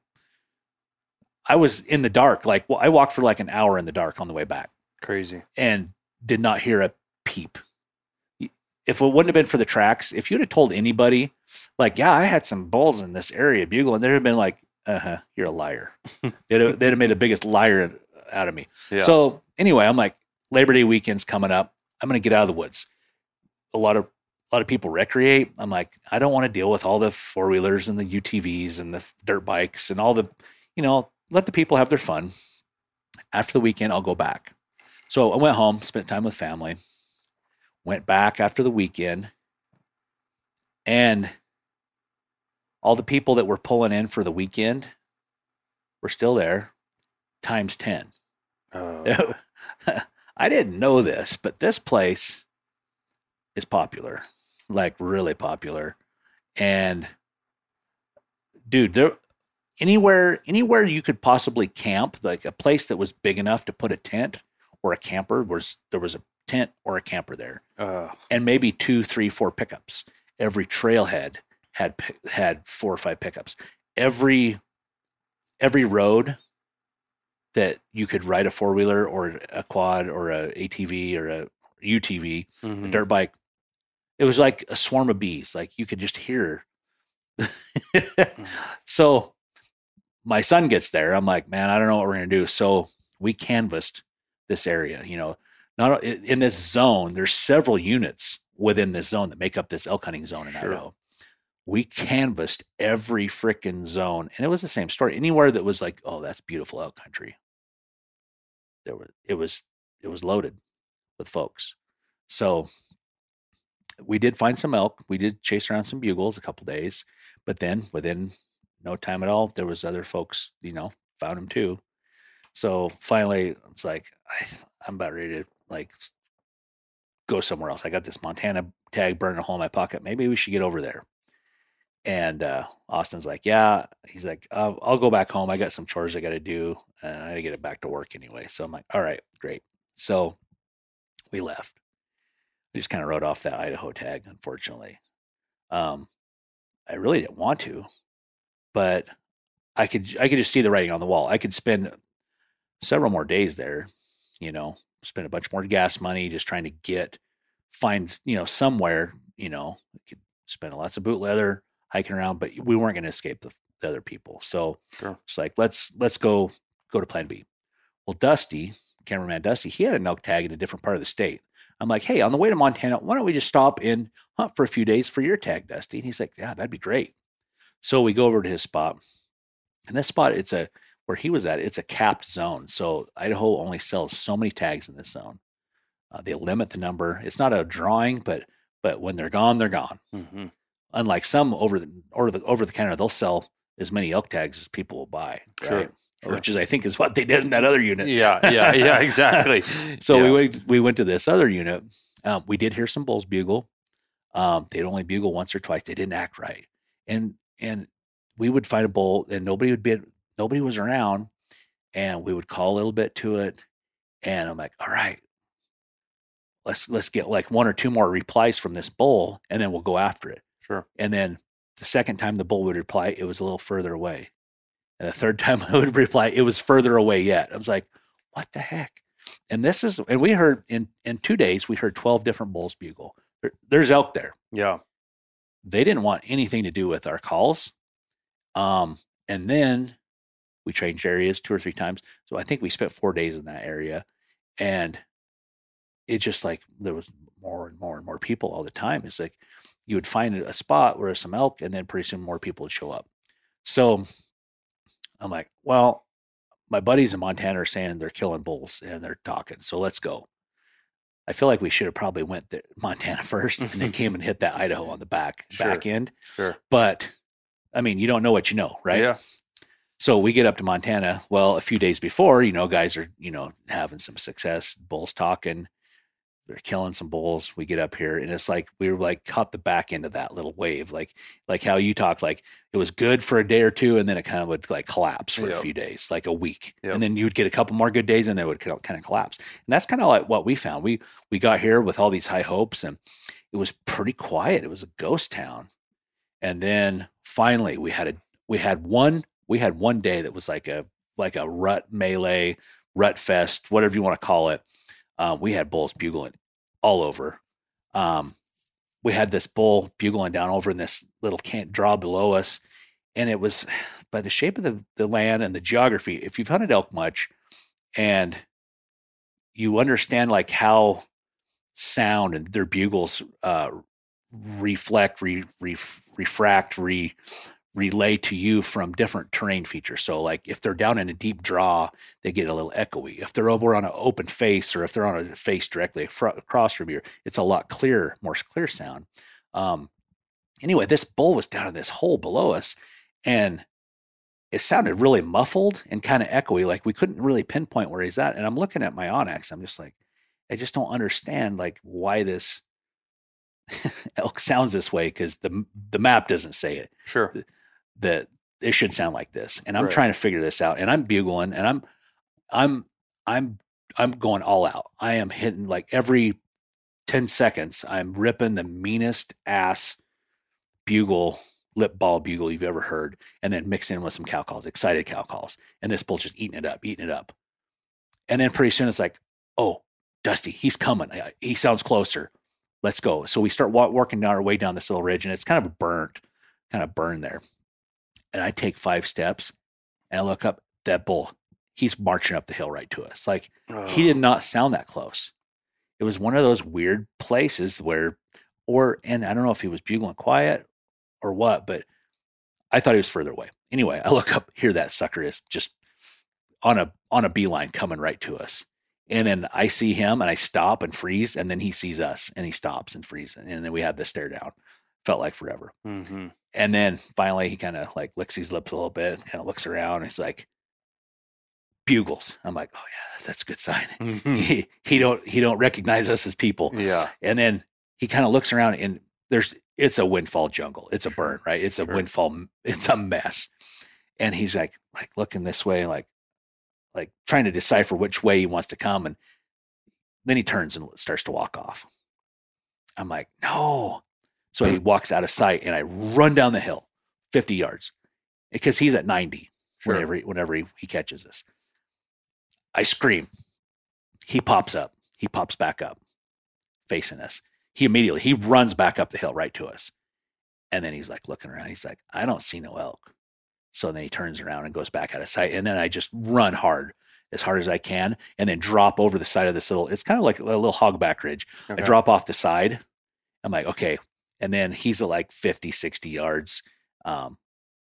I was in the dark. I walked for like an hour in the dark on the way back. Crazy. And did not hear a peep. If it wouldn't have been for the tracks, if you'd have told anybody, like, yeah, I had some bulls in this area bugle, and they'd have been like, you're a liar. they'd have made the biggest liar out of me. Yeah. So anyway, I'm like, Labor Day weekend's coming up. I'm going to get out of the woods. A lot of people recreate. I'm like, I don't want to deal with all the 4-wheelers and the UTVs and the dirt bikes and all the, let the people have their fun. After the weekend, I'll go back. So I went home, spent time with family, went back after the weekend, and all the people that were pulling in for the weekend were still there, times 10. Oh. I didn't know this, but this place is popular, like really popular. And dude, anywhere you could possibly camp, like a place that was big enough to put a tent or a camper, there was a tent or a camper there, and maybe 2, 3, 4 pickups. Every trailhead had 4 or 5 pickups. Every road that you could ride a 4-wheeler or a quad or a ATV or a UTV, a dirt bike, it was like a swarm of bees. Like you could just hear. So my son gets there. I'm like, man, I don't know what we're going to do. So we canvassed this area, not in this zone. There's several units within this zone that make up this elk hunting zone in Idaho. We canvassed every frickin' zone, and it was the same story. Anywhere that was like, oh, that's beautiful elk country. It was loaded with folks. So we did find some elk. We did chase around some bugles a couple days, but then within no time at all, there was other folks, found them too. So finally, I was like, I'm about ready to go somewhere else. I got this Montana tag burning a hole in my pocket. Maybe we should get over there. And Austin's like, yeah. He's like, I'll go back home. I got some chores I got to do. And I got to get it back to work anyway. So I'm like, all right, great. So we left. We just kind of wrote off that Idaho tag, unfortunately. I really didn't want to, but I could just see the writing on the wall. I could spend several more days there, spend a bunch more gas money just trying to find somewhere, we could spend lots of boot leather hiking around, but we weren't going to escape the other people. So It's like, let's go to plan B. Well, Dusty, cameraman Dusty, he had an elk tag in a different part of the state. I'm like, hey, on the way to Montana, why don't we just stop and hunt for a few days for your tag, Dusty? And he's like, yeah, that'd be great. So we go over to his spot, and this spot, where he was at, it's a capped zone. So Idaho only sells so many tags in this zone. They limit the number. It's not a drawing, but when they're gone, they're gone. Mm-hmm. Unlike some over the counter, they'll sell as many elk tags as people will buy. Right? Sure. Which is, I think, is what they did in that other unit. Yeah, exactly. So we went to this other unit. We did hear some bulls bugle. They'd only bugle once or twice. They didn't act right, and we would find a bull, and nobody was around, and we would call a little bit to it, and I'm like, all right, let's get like one or two more replies from this bull, and then we'll go after it. Sure. And then the second time the bull would reply, it was a little further away. And the third time I would reply, it was further away yet. I was like, what the heck? And we heard in 2 days, we heard 12 different bulls bugle. There's elk there. Yeah. They didn't want anything to do with our calls. And then we changed areas 2 or 3 times. So I think we spent 4 days in that area. And it just like, there was more and more and more people all the time. It's like, you would find a spot where there's some elk, and then pretty soon more people would show up. So I'm like, well, my buddies in Montana are saying they're killing bulls and they're talking. So let's go. I feel like we should have probably went to Montana first and then came and hit that Idaho on the back end. Sure. But I mean, you don't know what you know, right? Yeah. So we get up to Montana. Well, a few days before, guys are, having some success, bulls talking. They're killing some bulls. We get up here, and it's like we were like caught the back end of that little wave, like how you talk. Like it was good for a day or two, and then it kind of would like collapse for a few days, like a week, and then you'd get a couple more good days, and then it would kind of collapse. And that's kind of like what we found. We got here with all these high hopes, and it was pretty quiet. It was a ghost town, and then finally we had one day that was like a rut melee, rut fest, whatever you want to call it. We had bulls bugling all over. We had this bull bugling down over in this little draw below us. And it was by the shape of the land and the geography. If you've hunted elk much and you understand like how sound and their bugles reflect, refract, relay to you from different terrain features. So like if they're down in a deep draw, they get a little echoey. If they're over on an open face, or if they're on a face directly across from you, it's a lot clearer, more clear sound. Anyway, this bull was down in this hole below us, and it sounded really muffled and kind of echoey. Like we couldn't really pinpoint where he's at. And I'm looking at my Onyx. I'm just like, I just don't understand like why this elk sounds this way, because the map doesn't say it. Sure. That it should sound like this. And I'm trying to figure this out, and I'm bugling, and I'm going all out. I am hitting like every 10 seconds. I'm ripping the meanest ass bugle, lip ball bugle you've ever heard. And then mix in with some cow calls, excited cow calls. And this bull just eating it up. And then pretty soon it's like, oh, Dusty, he's coming. He sounds closer. Let's go. So we start working down our way down this little ridge, and it's kind of burn there. And I take 5 steps, and I look up, that bull, he's marching up the hill right to us. Like he did not sound that close. It was one of those weird places where, and I don't know if he was bugling quiet or what, but I thought he was further away. Anyway, I look up, here that sucker is just on a beeline coming right to us. And then I see him, and I stop and freeze, and then he sees us, and he stops and freezes. And then we had the stare down. Felt like forever. Mm-hmm. And then finally he kind of like licks his lips a little bit, kind of looks around, and he's like, bugles. I'm like, oh yeah, that's a good sign. Mm-hmm. He don't recognize us as people. Yeah. And then he kind of looks around, and it's a windfall jungle. It's a burn, right? It's a windfall. It's a mess. And he's like looking this way, like trying to decipher which way he wants to come. And then he turns and starts to walk off. I'm like, no. So he walks out of sight, and I run down the hill 50 yards because he's at 90 whenever he catches us. I scream. He pops up. He pops back up facing us. He runs back up the hill right to us. And then he's like looking around. He's like, I don't see no elk. So then he turns around and goes back out of sight. And then I just run as hard as I can, and then drop over the side of this it's kind of like a little hogback ridge. Okay. I drop off the side. I'm like, okay. And then he's at like 50, 60 yards out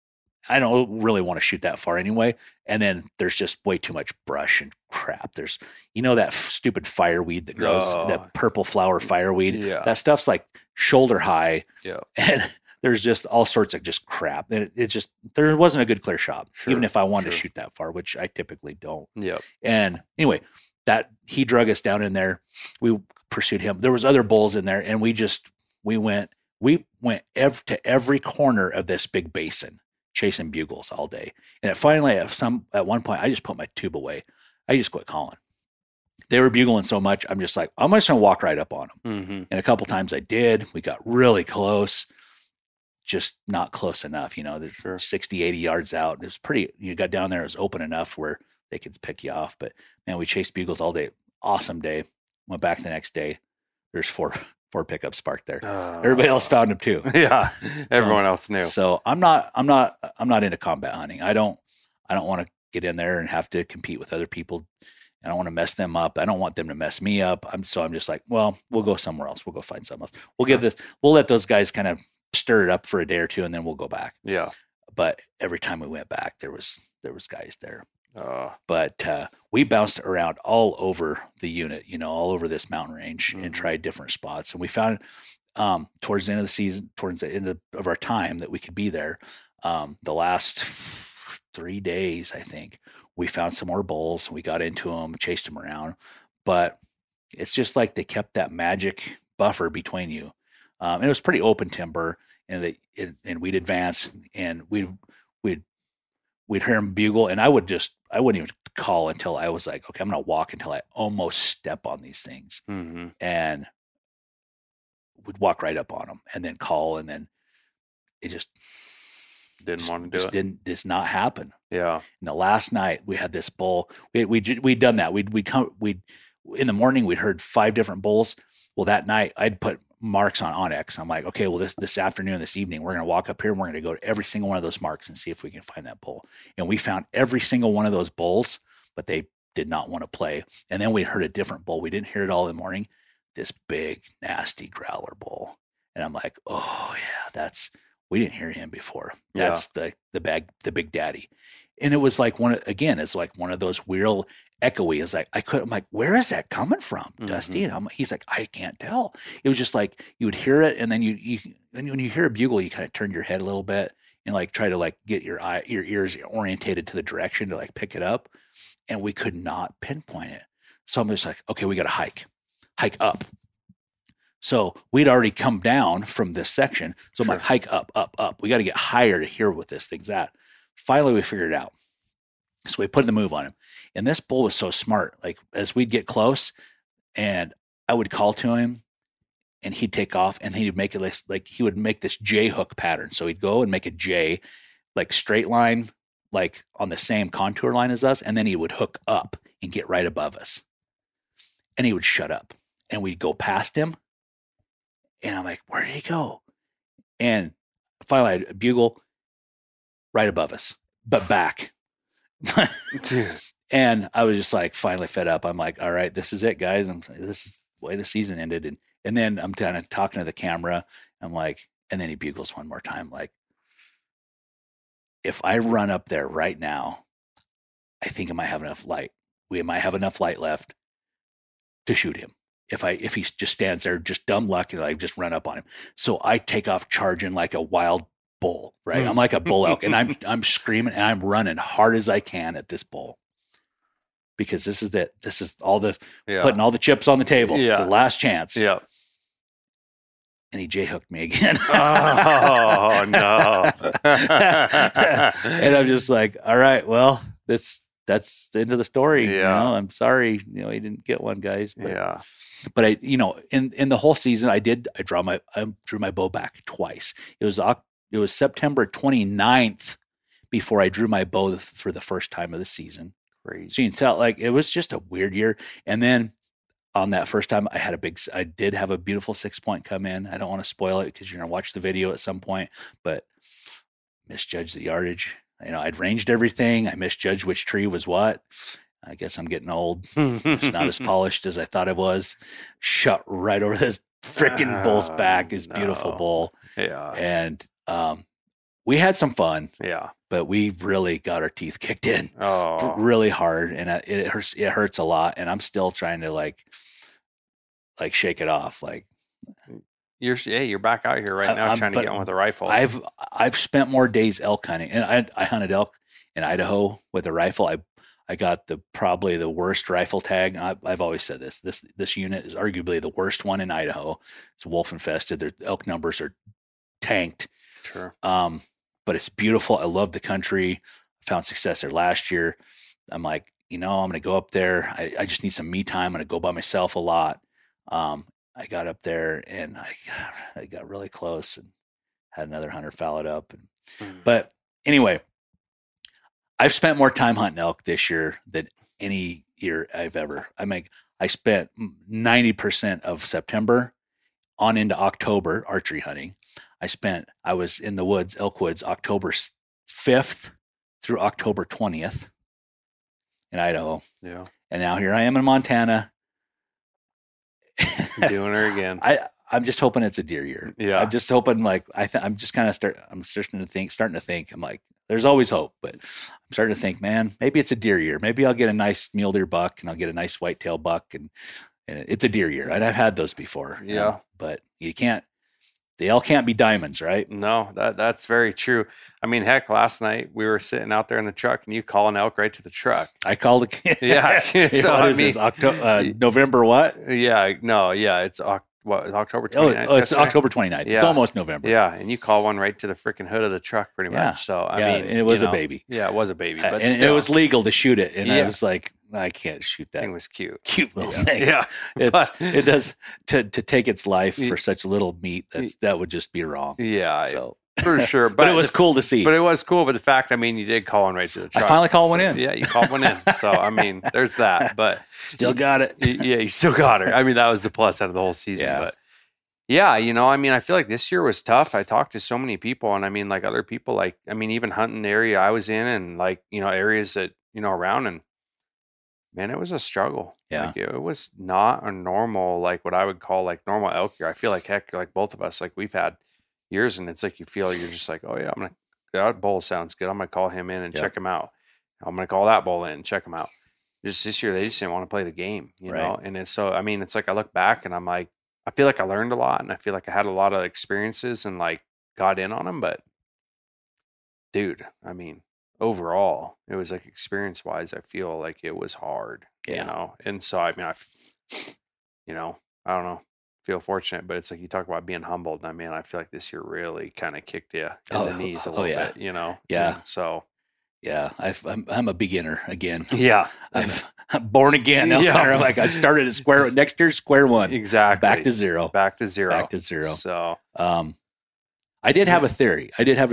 I don't really want to shoot that far anyway. And then there's just way too much brush and crap. There's, that stupid fireweed that grows, that purple flower fireweed. Yeah. That stuff's like shoulder high. Yeah. And there's just all sorts of just crap. And it just, there wasn't a good clear shot, even if I wanted to shoot that far, which I typically don't. Yep. And anyway, that he drug us down in there. We pursued him. There was other bulls in there, and we went to every corner of this big basin, chasing bugles all day. And finally, at one point, I just put my tube away. I just quit calling. They were bugling so much, I'm just like, I'm just going to walk right up on them. Mm-hmm. And a couple times I did. We got really close, just not close enough. They're 60, 80 yards out. It was pretty, you got down there, it was open enough where they could pick you off. But man, we chased bugles all day. Awesome day. Went back the next day. There's four pickups parked there. Everybody else found them too. Yeah. Everyone else knew. So I'm not into combat hunting. I don't want to get in there and have to compete with other people. I don't want to mess them up. I don't want them to mess me up. I'm just like, well, we'll go somewhere else. We'll go find something else. We'll let those guys kind of stir it up for a day or two, and then we'll go back. Yeah. But every time we went back, there was guys there. But we bounced around all over the unit, all over this mountain range, and tried different spots. And we found towards the end of the season, towards the end of our time that we could be there, the last 3 days, I think, we found some more bulls. We got into them, chased them around. But it's just like they kept that magic buffer between you. And it was pretty open timber, and we'd advance, and we'd hear them bugle, and I wouldn't even call until I was like, okay, I'm going to walk until I almost step on these things. Mm-hmm. And we'd walk right up on them and then call. And then it just does not happen. Yeah. And the last night we had this bull, we'd done that. We'd in the morning, we'd heard 5 different bulls. Well, that night I'd put marks on Onyx. I'm like, okay, well, this afternoon, this evening, we're going to walk up here and we're going to go to every single one of those marks and see if we can find that bull. And we found every single one of those bulls, but they did not want to play. And then we heard a different bull. We didn't hear it all in the morning. This big, nasty growler bull. And I'm like, oh yeah, we didn't hear him before. That's the big daddy. And it was like it's like one of those weird echoey. It's like, I'm like, where is that coming from, Dusty? And he's like, I can't tell. It was just like, you would hear it. And then and when you hear a bugle, you kind of turn your head a little bit and like try to like get your ears orientated to the direction to like pick it up. And we could not pinpoint it. So I'm just like, okay, we got to hike up. So we'd already come down from this section. So I'm like, hike up. We got to get higher to hear what this thing's at. Finally, we figured it out. So we put the move on him. And this bull was so smart. Like, as we'd get close and I would call to him and he'd take off, and he'd make it like he would make this J hook pattern. So he'd go and make a J, like straight line, like on the same contour line as us. And then he would hook up and get right above us. And he would shut up. And we'd go past him. And I'm like, where did he go? And finally I'd bugle right above us, but back. And I was just like finally fed up. I'm like, all right, this is it, guys. This is the way the season ended. And then I'm kind of talking to the camera. I'm like, and then he bugles one more time. Like, if I run up there right now, I think I might have enough light. We might have enough light left to shoot him. If he just stands there, just dumb luck, and I just run up on him. So I take off charging like a wild bull, right? I'm like a bull elk, and I'm screaming and I'm running hard as I can at this bull, because this is all the putting all the chips on the table. It's the last chance. Yeah. And he J-hooked me again. Oh no. And I'm just like, all right, well, that's the end of the story. Yeah. I'm sorry, he didn't get one, guys. But, but I, in the whole season, I drew my bow back twice. It was September 29th before I drew my bow for the first time of the season. Crazy. So you can tell, like, it was just a weird year. And then on that first time, I did have a beautiful 6-point come in. I don't want to spoil it because you're going to watch the video at some point, but misjudged the yardage. I'd ranged everything. I misjudged which tree was what. I guess I'm getting old. It's not as polished as I thought it was. Shot right over this freaking bull's back, this beautiful bull. Yeah. And we had some fun, Yeah. but we really got our teeth kicked in Oh. really hard, and it hurts. It hurts a lot, and I'm still trying to like shake it off. Like You're back out here right now trying to get on with a rifle. I've spent more days elk hunting, and I hunted elk in Idaho with a rifle. I got probably the worst rifle tag. I've always said this unit is arguably the worst one in Idaho. It's wolf infested. Their elk numbers are tanked. Sure. But it's beautiful. I love the country. Found success there last year. I'm like, I'm going to go up there. I just need some me time. I'm going to go by myself a lot. I got up there and I got really close and had another hunter foul it up. But anyway, I've spent more time hunting elk this year than any year I've ever. I spent 90% of September on into October archery hunting. I was in the woods, elk woods, October 5th through October 20th in Idaho. Yeah. And now here I am in Montana. Doing her again. I'm just hoping it's a deer year. Yeah. I'm just hoping I'm just kind of starting to think, I'm like, there's always hope, but I'm starting to think, man, maybe it's a deer year. Maybe I'll get a nice mule deer buck and I'll get a nice whitetail buck and it's a deer year. And I've had those before. Yeah. But they all can't be diamonds, right? No, that's very true. I mean, heck, last night we were sitting out there in the truck and you call an elk right to the truck. I called it. Yeah. So what is this? November what? Yeah. No. Yeah. It's October 29th. Oh, it's October 29th. Yeah. It's almost November. Yeah. And you call one right to the freaking hood of the truck pretty much. So, I mean. And it was a baby. Yeah, it was a baby. But and still, it was legal to shoot it. And Yeah. I was like, I can't shoot that. thing was cute. Cute little thing. Yeah. It does to take its life for such little meat. That would just be wrong. Yeah. So for sure. but it was cool to see. But it was cool. But the fact, I mean, you did call one right to the truck. I finally called one in. Yeah, you called one in. So, I mean, there's that. But still got it. Yeah, you still got her. I mean, that was the plus out of the whole season. Yeah. But yeah, I mean, I feel like this year was tough. I talked to so many people, and I mean, like other people, like, I mean, even hunting the area I was in and like, areas that, around, and man, it was a struggle. Yeah. Like, it was not a normal, like what I would call like normal elk year. I feel like, heck, like both of us, like we've had years and it's like, you're just like, oh yeah, that bull sounds good. I'm going to call him in and check him out. I'm going to call that bull in and check him out. Just this year, they just didn't want to play the game, you know? And it's so, I mean, it's like, I look back and I'm like, I feel like I learned a lot and I feel like I had a lot of experiences and like got in on them, but dude, I mean, overall, it was like experience wise, I feel like it was hard, And so, I mean, I don't know, feel fortunate, but it's like you talk about being humbled. I mean, I feel like this year really kind of kicked you in the knees a little bit, Yeah. And so, yeah, I'm a beginner again. Yeah. I'm born again. Yeah. Like I started at next year, square one. Exactly. Back to zero. So, I did have a theory.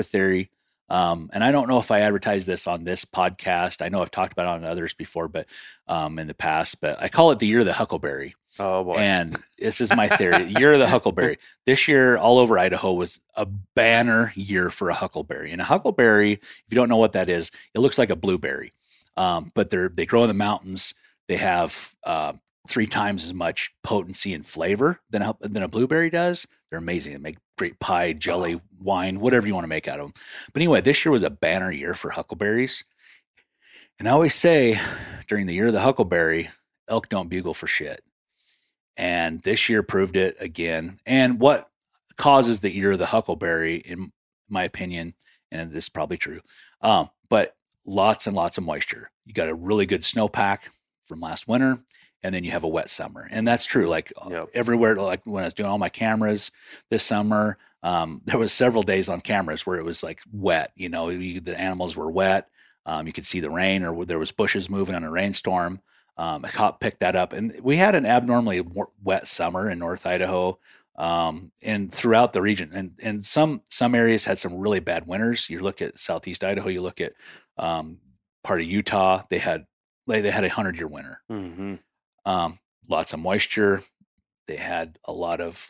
And I don't know if I advertised this on this podcast. I know I've talked about it on others before, but in the past, but I call it the year of the huckleberry. Oh boy. And this is my theory. Year of the huckleberry. This year, all over Idaho was a banner year for a huckleberry. And a huckleberry, if you don't know what that is, it looks like a blueberry. But they grow in the mountains. They have 3 times as much potency and flavor than a blueberry does. They're amazing. They make great pie, jelly, wine, whatever you want to make out of them. But anyway, this year was a banner year for huckleberries. And I always say during the year of the huckleberry, elk don't bugle for shit. And this year proved it again. And what causes the year of the huckleberry, in my opinion, and this is probably true, but lots and lots of moisture. You got a really good snowpack from last winter, and then you have a wet summer. And that's true. Like everywhere, like when I was doing all my cameras this summer, there was several days on cameras where it was like wet, the animals were wet. You could see the rain, or there was bushes moving on a rainstorm. A cop picked that up, and we had an abnormally wet summer in North Idaho, and throughout the region. And some areas had some really bad winters. You look at Southeast Idaho, you look at part of Utah, they had a 100-year winter. Mm-hmm. Lots of moisture. They had a lot of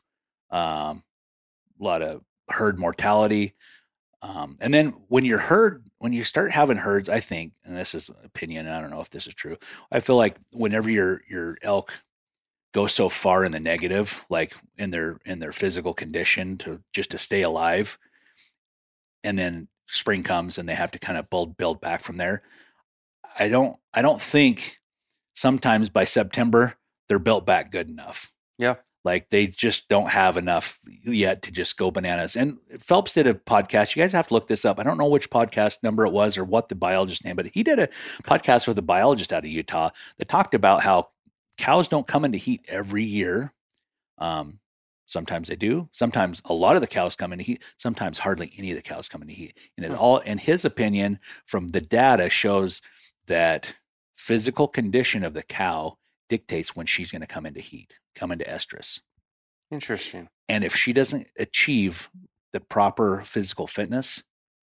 herd mortality. And then when you start having herds, I think, and this is opinion, and I don't know if this is true, I feel like whenever your elk go so far in the negative, like in their physical condition to stay alive, and then spring comes and they have to kind of build back from there. I don't think sometimes by September they're built back good enough. Yeah. Like they just don't have enough yet to just go bananas. And Phelps did a podcast. You guys have to look this up. I don't know which podcast number it was or what the biologist name, but he did a podcast with a biologist out of Utah that talked about how cows don't come into heat every year. Sometimes they do. Sometimes a lot of the cows come into heat. Sometimes hardly any of the cows come into heat. And it all, in his opinion, from the data, shows that physical condition of the cow dictates when she's going to come into heat, come into estrus. Interesting. And if she doesn't achieve the proper physical fitness,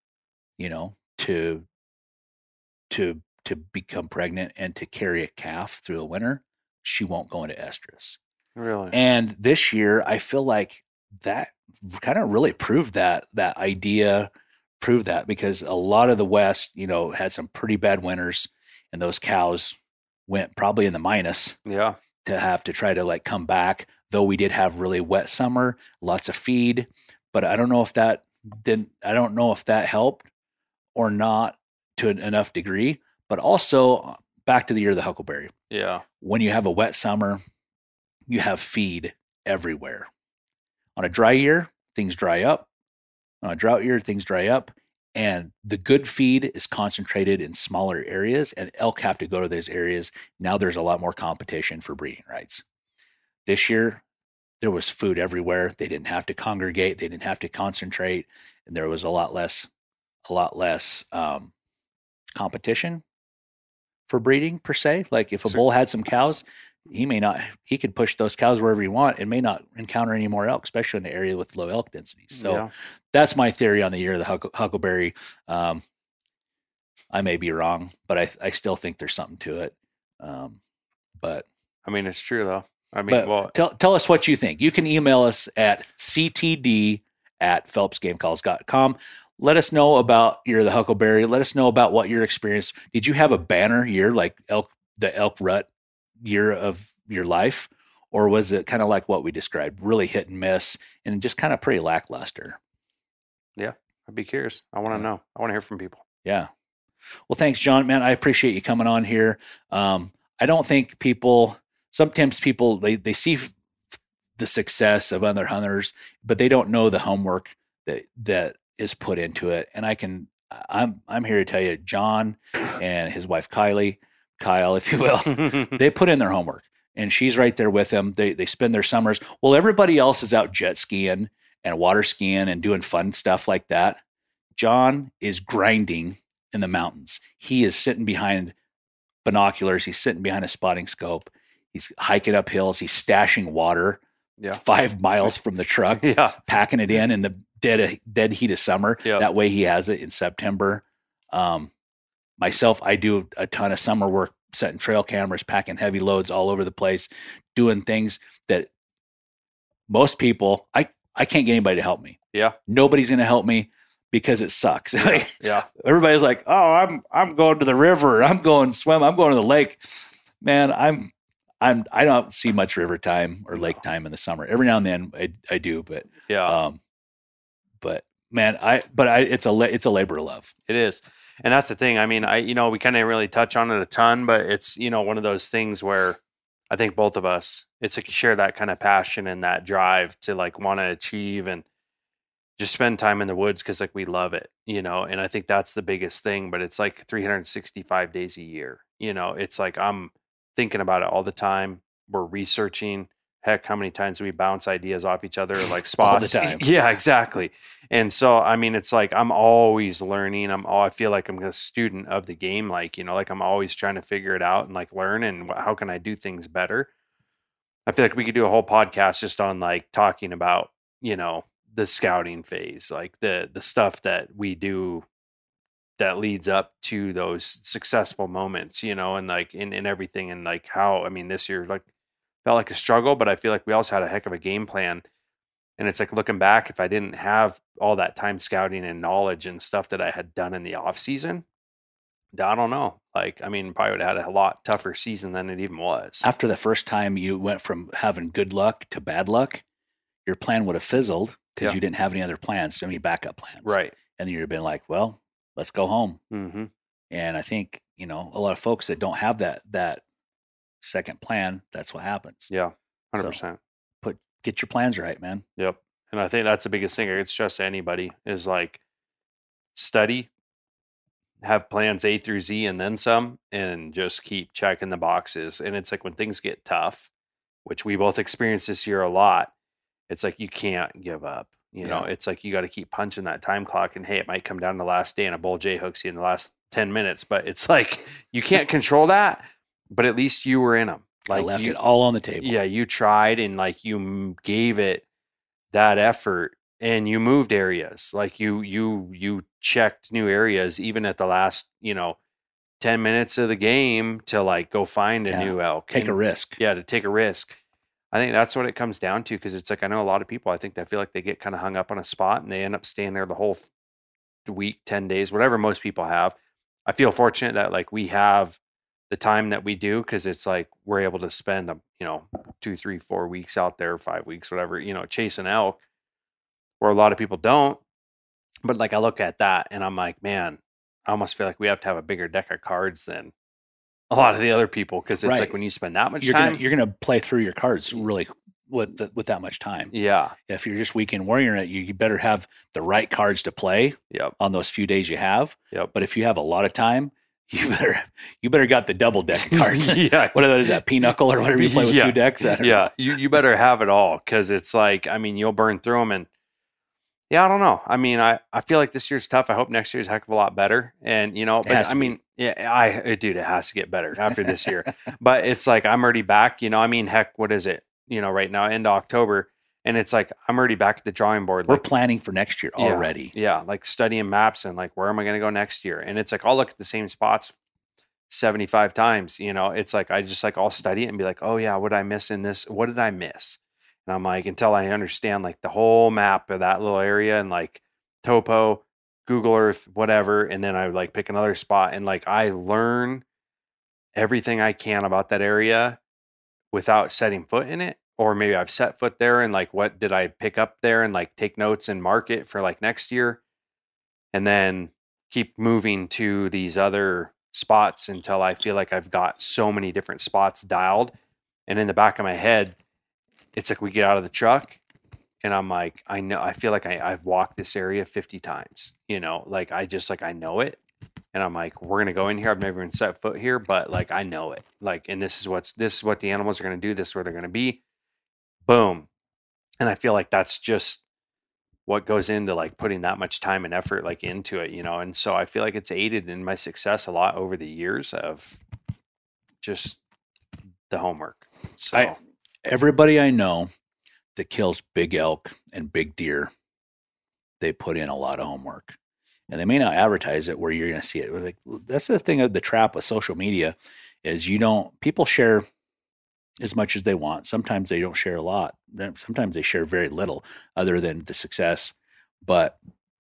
to become pregnant and to carry a calf through the winter, she won't go into estrus. Really? And this year, I feel like that kind of really proved that idea, because a lot of the West, had some pretty bad winters, and those cows went probably in the minus. Yeah. To have to try to like come back, though we did have really wet summer, lots of feed, but I don't know if that helped or not to enough degree. But also back to the year of the huckleberry. Yeah. When you have a wet summer, you have feed everywhere. On a dry year, things dry up. On a drought year, things dry up. And the good feed is concentrated in smaller areas, and elk have to go to those areas. Now there's a lot more competition for breeding rights. This year, there was food everywhere. They didn't have to congregate. They didn't have to concentrate. And there was a lot less competition for breeding per se. Like if a bull had some cows, he could push those cows wherever he want and may not encounter any more elk, especially in the area with low elk densities. So that's my theory on the year of the huckleberry. I may be wrong, but I still think there's something to it. But I mean, it's true though. I mean, tell us what you think. You can email us at ctd@phelpsgamecalls.com. Let us know about the huckleberry. Let us know about what your experience. Did you have a banner year like the elk rut year of your life, or was it kind of like what we described, really hit and miss and just kind of pretty lackluster? Yeah, I'd be curious. I want to know. I want to hear from people. Yeah. Well, thanks, John. Man, I appreciate you coming on here. I don't think sometimes people they see the success of other hunters, but they don't know the homework that is put into it. And I'm here to tell you, John and his wife Kyle, if you will, they put in their homework, and she's right there with them. They spend their summers. Well, everybody else is out jet skiing and water skiing and doing fun stuff like that. John is grinding in the mountains. He is sitting behind binoculars. He's sitting behind a spotting scope. He's hiking up hills. He's stashing water 5 miles from the truck, packing it in the dead heat of summer. Yeah. That way he has it in September. Myself, I do a ton of summer work, setting trail cameras, packing heavy loads all over the place, doing things that most people, I can't get anybody to help me. Yeah. Nobody's going to help me because it sucks. Yeah. Everybody's like, oh, I'm going to the river. I'm going swim. I'm going to the lake. Man, I don't see much river time or lake time in the summer. Every now and then I do, but man, it's a labor of love. It is. And that's the thing. I mean, we kind of really touch on it a ton, but it's, one of those things where I think both of us, it's like you share that kind of passion and that drive to like want to achieve and just spend time in the woods because like we love it, and I think that's the biggest thing. But it's like 365 days a year. It's like I'm thinking about it all the time. We're researching. Heck, how many times do we bounce ideas off each other, like spots? All the time. Yeah, exactly. And so, I mean, it's like I'm always learning. I feel like I'm a student of the game. Like, like I'm always trying to figure it out and like learn and how can I do things better. I feel like we could do a whole podcast just on like talking about, the scouting phase, like the stuff that we do that leads up to those successful moments, and like in everything, and like how, I mean, this year like felt like a struggle, but I feel like we also had a heck of a game plan. And it's like looking back, if I didn't have all that time scouting and knowledge and stuff that I had done in the off season, I don't know. Like, I mean, probably would have had a lot tougher season than it even was. After the first time you went from having good luck to bad luck, your plan would have fizzled because you didn't have any other plans, any backup plans. Right. and then you've been like, well, let's go home. Mm-hmm. And I think, a lot of folks that don't have that second plan, that's what happens. Yeah. 100%. So get your plans right, man. Yep. And I think that's the biggest thing. It's just anybody is like study, have plans A through Z and then some, and just keep checking the boxes. And it's like when things get tough, which we both experienced this year a lot, it's like you can't give up. It's like you got to keep punching that time clock. And hey, it might come down to the last day and a bull J hooks you in the last 10 minutes, but it's like you can't control that. But at least you were in them. Like I left it all on the table. Yeah, you tried and like you gave it that effort, and you moved areas. Like you checked new areas even at the last 10 minutes of the game to like go find a new elk. Take a risk. Yeah, to take a risk. I think that's what it comes down to, because it's like I know a lot of people, I think, that feel like they get kind of hung up on a spot and they end up staying there the whole week, 10 days, whatever most people have. I feel fortunate that like we have the time that we do, because it's like we're able to spend 2, 3, 4 weeks out there, 5 weeks, whatever, chasing elk, where a lot of people don't. But like I look at that and I'm like, man, I almost feel like we have to have a bigger deck of cards than a lot of the other people, because it's like when you spend that much time, you're gonna play through your cards really with that much time. Yeah. If you're just weekend warrior it, you better have the right cards to play. Yep. On those few days you have. Yep. But if you have a lot of time, you better got the double deck of cards. Yeah. What is that, pinochle or whatever you play with 2 decks? Yeah. You better have it all, because it's like, I mean, you'll burn through them. And yeah, I don't know. I mean, I feel like this year's tough. I hope next year's a heck of a lot better. And, but I mean, dude, it has to get better after this year. But it's like, I'm already back, I mean, heck, what is it? Right now, end of October. And it's like, I'm already back at the drawing board. We're planning for next year already. Yeah. Like studying maps and like, where am I going to go next year? And it's like, I'll look at the same spots 75 times, it's like, I'll study it and be like, oh yeah, what did I miss in this? What did I miss? And I'm like, until I understand like the whole map of that little area and like topo, Google Earth, whatever. And then I like pick another spot and like, I learn everything I can about that area without setting foot in it. Or maybe I've set foot there and like, what did I pick up there, and like take notes and mark it for like next year, and then keep moving to these other spots until I feel like I've got so many different spots dialed. And in the back of my head, it's like we get out of the truck and I'm like, I feel like I've walked this area 50 times, like I know it. And I'm like, we're going to go in here. I've never even set foot here, but like, I know it. Like, and this is what the animals are going to do. This is where they're going to be. Boom. And I feel like that's just what goes into like putting that much time and effort like into it, And so I feel like it's aided in my success a lot over the years of just the homework. So everybody I know that kills big elk and big deer, they put in a lot of homework. And they may not advertise it where you're going to see it. Like, that's the thing of the trap with social media is people share as much as they want. Sometimes they don't share a lot. Sometimes they share very little other than the success. But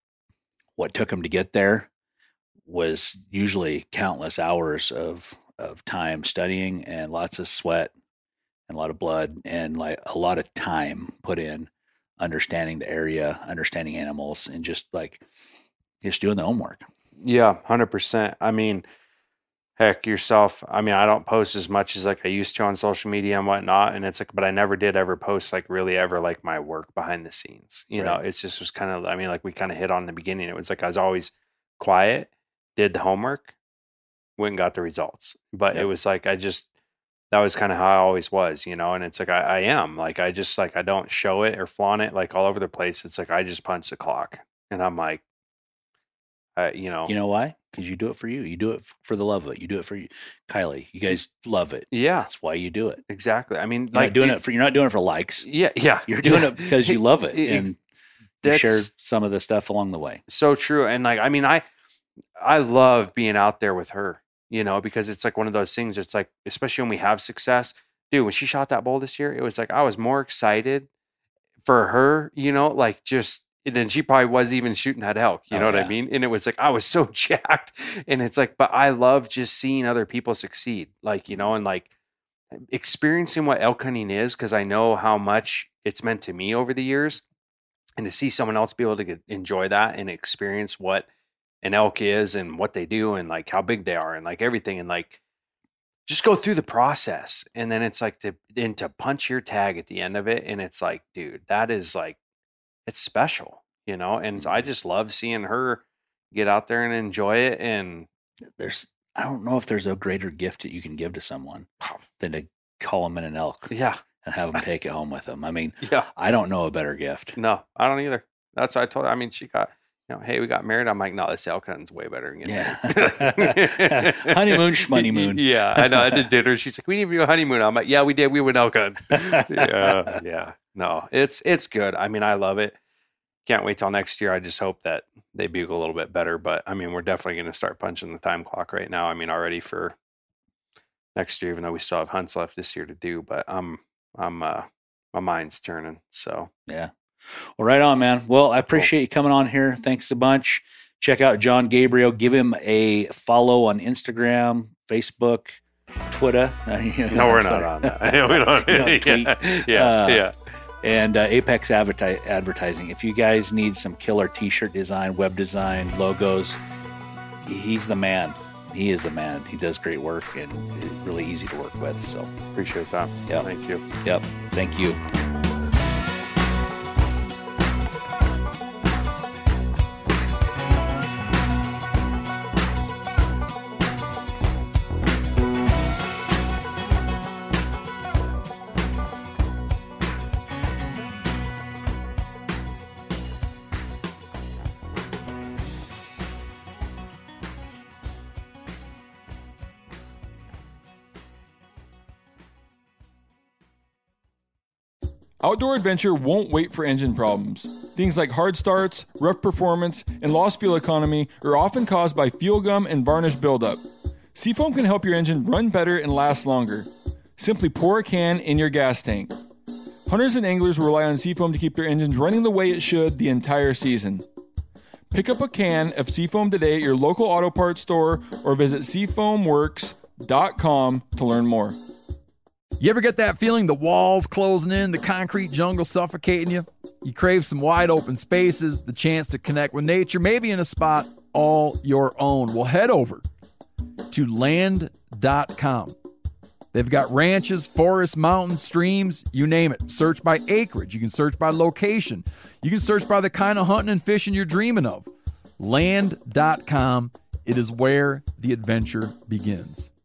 what took them to get there was usually countless hours of time studying and lots of sweat and a lot of blood and like a lot of time put in understanding the area, understanding animals, and just doing the homework. Yeah, 100%. I mean, heck, yourself. I mean, I don't post as much as like I used to on social media and whatnot. And it's like, but I never did ever post like really ever like my work behind the scenes. It's just was kind of, I mean, like we kind of hit on in the beginning. It was like I was always quiet, did the homework, went and got the results. But It was like that was kind of how I always was, and it's like I am. Like I just like I don't show it or flaunt it like all over the place. It's like I just punch the clock. And I'm like, You know why? Because you do it for you. You do it for the love of it. You do it for you, Kylie. You guys love it. Yeah, that's why you do it. Exactly. I mean, you're not doing it for likes. Yeah. You're doing it because you love it and you share some of the stuff along the way. So true. And like, I mean, I love being out there with her. Because it's like one of those things. It's like, especially when we have success, dude. When she shot that bull this year, it was like I was more excited for her. Like just. And then she probably was even shooting that elk, you know what I mean? And it was like, I was so jacked. And it's like, but I love just seeing other people succeed, like, and like experiencing what elk hunting is, because I know how much it's meant to me over the years. And to see someone else be able to enjoy that and experience what an elk is and what they do and like how big they are and like everything, and like just go through the process. And then it's like to punch your tag at the end of it. And it's like, dude, that is like, it's special, you know? And I just love seeing her get out there and enjoy it. And I don't know if there's a greater gift that you can give to someone than to call them in an elk. Yeah. And have them take it home with them. I mean, yeah, I don't know a better gift. No, I don't either. That's what I told her. I mean, she got, you know, hey, we got married. I'm like, no, this elk hunting's way better than getting married. Honeymoon, schmoneymoon. Yeah, I know. I did dinner. She's like, we didn't even do a honeymoon. I'm like, yeah, we did. We went elk hunting. Yeah. No, it's good. I mean, I love it. Can't wait till next year. I just hope that they bugle a little bit better. But I mean, we're definitely going to start punching the time clock right now. I mean, already for next year, even though we still have hunts left this year to do. But my mind's turning. So yeah. Well, right on, man. Well, I appreciate you coming on here. Thanks a bunch. Check out John Gabriel. Give him a follow on Instagram, Facebook, Twitter. No, we're not on that. We don't tweet. Yeah. And Apex Advertising. If you guys need some killer t-shirt design, web design, logos, he's the man. He is the man. He does great work and really easy to work with. So appreciate that. Yeah. Thank you. Yep. Thank you. Outdoor adventure won't wait for engine problems. Things like hard starts, rough performance, and lost fuel economy are often caused by fuel gum and varnish buildup. Seafoam can help your engine run better and last longer. Simply pour a can in your gas tank. Hunters and anglers rely on Seafoam to keep their engines running the way it should the entire season. Pick up a can of Seafoam today at your local auto parts store or visit seafoamworks.com to learn more. You ever get that feeling the walls closing in, the concrete jungle suffocating you? You crave some wide open spaces, the chance to connect with nature, maybe in a spot all your own. Well, head over to land.com. They've got ranches, forests, mountains, streams, you name it. Search by acreage. You can search by location. You can search by the kind of hunting and fishing you're dreaming of. Land.com. It is where the adventure begins.